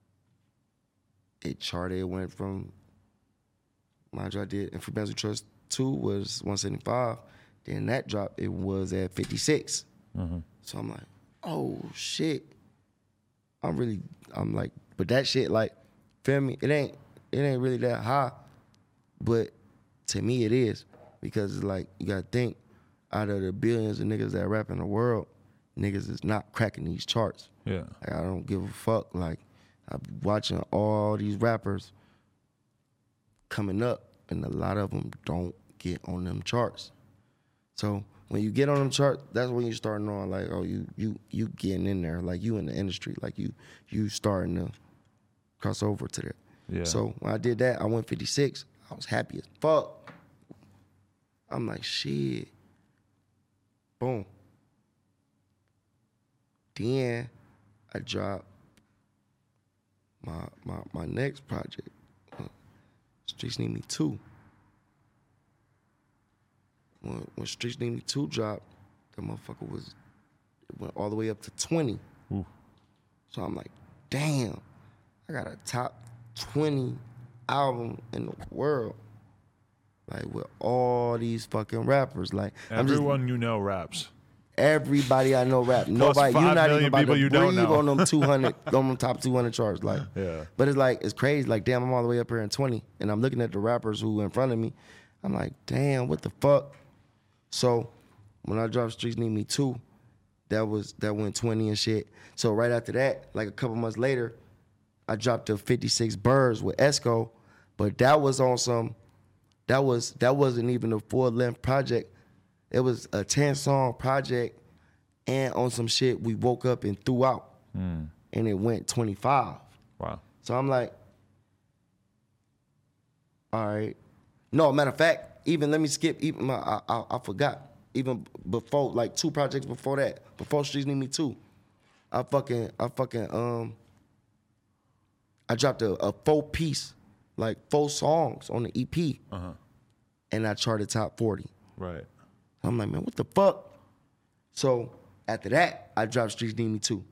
it charted. It went from, mind you, I did, and for Benzo Trust two was one seventy-five. Then that dropped, it was at fifty-six. Mm-hmm. So I'm like, oh shit. I'm really, I'm like, but that shit, like, feel me? It ain't, it ain't really that high, but to me it is, because it's like, you gotta think, out of the billions of niggas that rap in the world, niggas is not cracking these charts. Yeah. Like, I don't give a fuck. Like, I'm watching all these rappers coming up, and a lot of them don't get on them charts. So when you get on them charts, that's when you start knowing, like, oh, you you you getting in there, like you in the industry, like you you starting to cross over to there. Yeah. So when I did that, I went fifty-six. I was happy as fuck. I'm like, shit. Boom. Then I dropped my my my next project, uh, Streets Need Me two. When, when Streets Need Me two dropped, that motherfucker was, it went all the way up to twenty. Ooh. So I'm like, damn, I got a top twenty album in the world. Like, with all these fucking rappers. Like, Everyone I'm just, you know raps. Everybody I know rap. Nobody, five you're not million even about people to you breathe don't know. on them two hundred, on them top two hundred charts. Like, Yeah. but it's like, it's crazy. Like, damn, I'm all the way up here in twenty, and I'm looking at the rappers who in front of me. I'm like, damn, what the fuck? So when I dropped Streets Need Me two, that was that went twenty and shit. So right after that, like a couple months later, I dropped the fifty-six Birds with Esco, but that was on some, that was that wasn't even a full length project. It was a ten song project, and on some shit we woke up and threw out, Mm. and it went twenty-five. Wow. So I'm like, all right. No, matter of fact, even let me skip. Even my, I, I, I forgot. Even before, like two projects before that, before Streets Need Me two, I fucking, I fucking, um, I dropped a, a four piece, like four songs on the E P, Uh-huh. and I charted top forty. Right. I'm like, man, what the fuck? So after that, I dropped Streets Need Me two.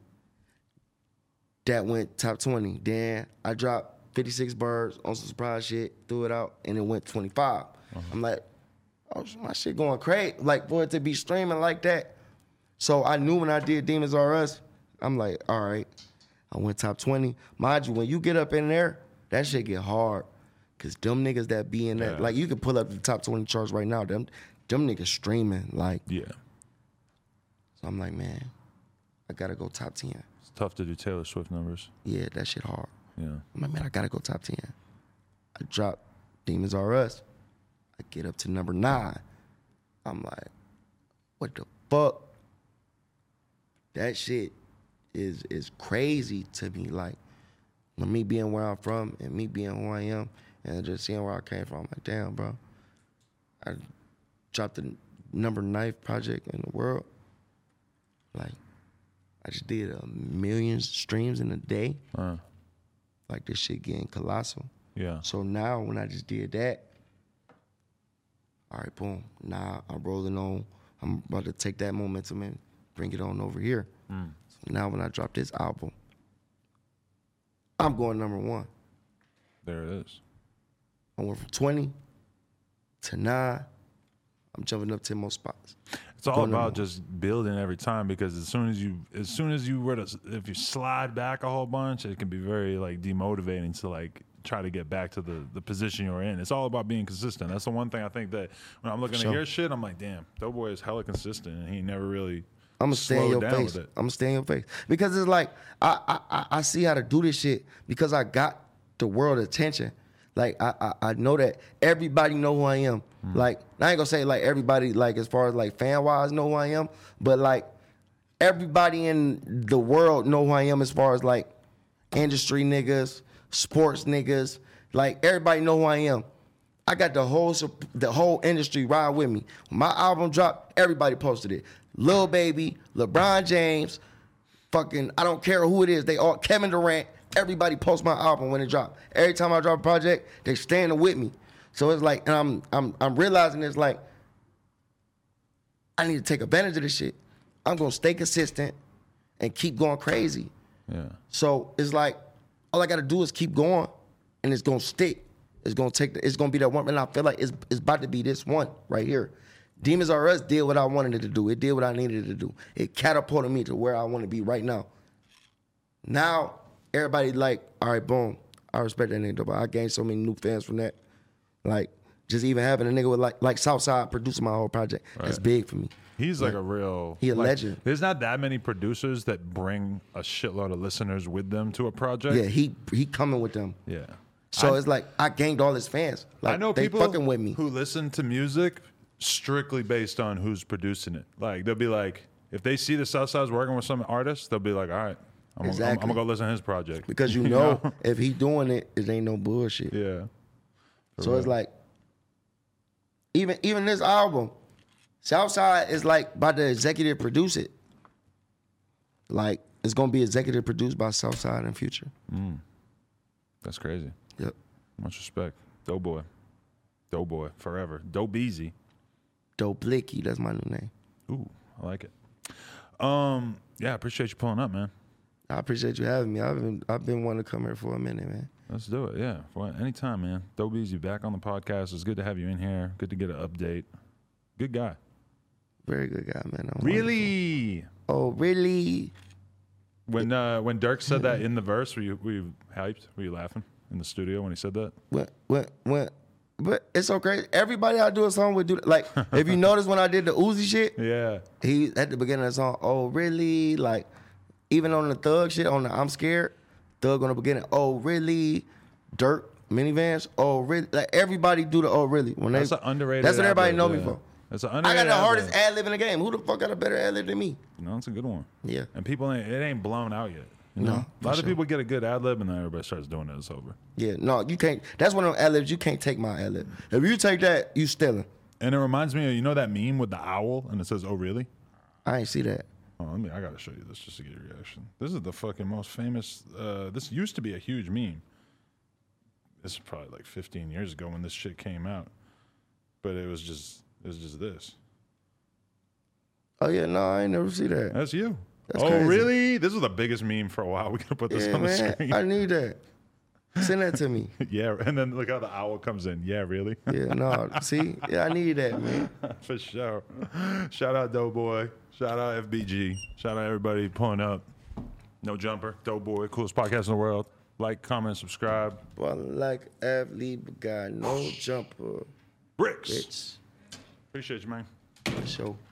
That went top twenty. Then I dropped fifty-six Birds on some surprise shit, threw it out, and it went twenty-five. Uh-huh. I'm like, oh, my shit going crazy. Like, for it to be streaming like that. So I knew when I did Demons R Us, I'm like, all right. I went top twenty. Mind you, when you get up in there, that shit get hard. Cause them niggas that be in there, Yeah. like you can pull up the top twenty charts right now. Them, them niggas streaming, like. Yeah. So I'm like, man, I gotta go top ten. It's tough to do Taylor Swift numbers. Yeah, that shit hard. Yeah. I'm like, man, I gotta go top ten. I drop Demons R Us. I get up to number nine. I'm like, what the fuck? That shit is is crazy to me. Like, me being where I'm from and me being who I am and just seeing where I came from, I'm like, damn, bro. I dropped the number nine project in the world. Like, I just did a million streams in a day. Uh, Like, this shit getting colossal. yeah. So now when I just did that, all right, boom. Now I'm rolling on. I'm about to take that momentum and bring it on over here. Mm. So now when I drop this album, I'm going number one. There it is. I went from twenty to nine. I'm jumping up ten more spots. It's all Going about number one. just building every time, because as soon as you, as soon as you were to, if you slide back a whole bunch, it can be very like demotivating to like try to get back to the, the position you're in. It's all about being consistent. That's the one thing I think that when I'm looking Sure. at your shit, I'm like, damn, Doughboy is hella consistent, and he never really. I'm gonna stay in slowed your down face. with it. I'm gonna stay in your face because it's like I, I I I see how to do this shit because I got the world attention. Like I I, I know that everybody know who I am. Mm. Like I ain't gonna say like everybody like as far as like fan wise know who I am, but like everybody in the world know who I am as far as like industry niggas, sports niggas, Like everybody know who I am. I got the whole the whole industry ride with me. When my album dropped, everybody posted it. Lil Baby, LeBron James, fucking I don't care who it is. They all Kevin Durant. Everybody post my album when it dropped. Every time I drop a project, they standing with me. So it's like, and I'm I'm I'm realizing it's like I need to take advantage of this shit. I'm gonna stay consistent and keep going crazy. Yeah. So it's like all I gotta do is keep going, and it's gonna stick. It's gonna take. The, it's gonna be that one, and I feel like it's it's about to be this one right here. Demons R Us did what I wanted it to do. It did what I needed it to do. It catapulted me to where I want to be right now. Now everybody like, all right, boom. I respect that nigga, but I gained so many new fans from that. Like just even having a nigga with like like Southside producing my whole project. Right. That's big for me. He's like, like a real... He a like, legend. There's not that many producers that bring a shitload of listeners with them to a project. Yeah, he he coming with them. Yeah. So I, it's like I gained all his fans. Like I know they people fucking with me who listen to music strictly based on who's producing it. Like they'll be like, if they see the Southside's working with some artist, they'll be like, all right, I'm, exactly. gonna, I'm, I'm gonna go listen to his project. Because you, you know, know, if he doing it, it ain't no bullshit. Yeah. So real. It's like, even even this album, Southside is like about to executive produce it. Like it's gonna be executive produced by Southside in Future. Mm. That's crazy. Yep. Much respect. Doughboy. Doughboy forever. Dope Easy. Dope Blicky, that's my new name. Ooh, I like it. Um, yeah, I appreciate you pulling up, man. I appreciate you having me. I've been I've been wanting to come here for a minute, man. Let's do it, yeah. Well, anytime, man. Dope Easy back on the podcast. It's good to have you in here. Good to get an update. Good guy. Very good guy, man. I'm really? Wonderful. Oh, really? When uh, when Dirk said that in the verse, were you were you hyped? Were you laughing in the studio when he said that? When when when but it's so crazy. Everybody I do a song with do like if you notice when I did the Uzi shit, yeah. He at the beginning of the song, oh really? Like even on the Thug shit, on the I'm Scared, Thug on the beginning, oh really? Dirk, Minivans, oh really? Like everybody do the oh really. When That's they, an underrated. That's what everybody know yeah. me for. That's an I got the hardest ad-lib. ad lib in the game. Who the fuck got a better ad lib than me? No, it's a good one. Yeah. And people ain't it ain't blown out yet. You know? No, a lot of sure. people get a good ad lib and then everybody starts doing it. It's over. Yeah, no, you can't. That's one of them ad libs. You can't take my ad lib. If you take that, you stealing. And it reminds me of, you know that meme with the owl and it says, oh, really? I ain't see that. Oh, let me, I got to show you this just to get your reaction. This is the fucking most famous. Uh, this used to be a huge meme. This is probably like fifteen years ago when this shit came out. But it was just, it was just this. Oh, yeah, no, I ain't never see that. That's you. That's oh, crazy. Really? This was the biggest meme for a while. We got to put this Yeah, on the man, screen. I need that. Send that to me. Yeah, and then look how the owl comes in. Yeah, really? Yeah, no, see? Yeah, I need that, man. For sure. Shout out Doughboy. Shout out F B G. Shout out everybody pulling up. No Jumper. Doughboy. Coolest podcast in the world. Like, comment, subscribe. Well, like athlete, but got no jumper. Bricks. Bitch. Appreciate you, man. For sure.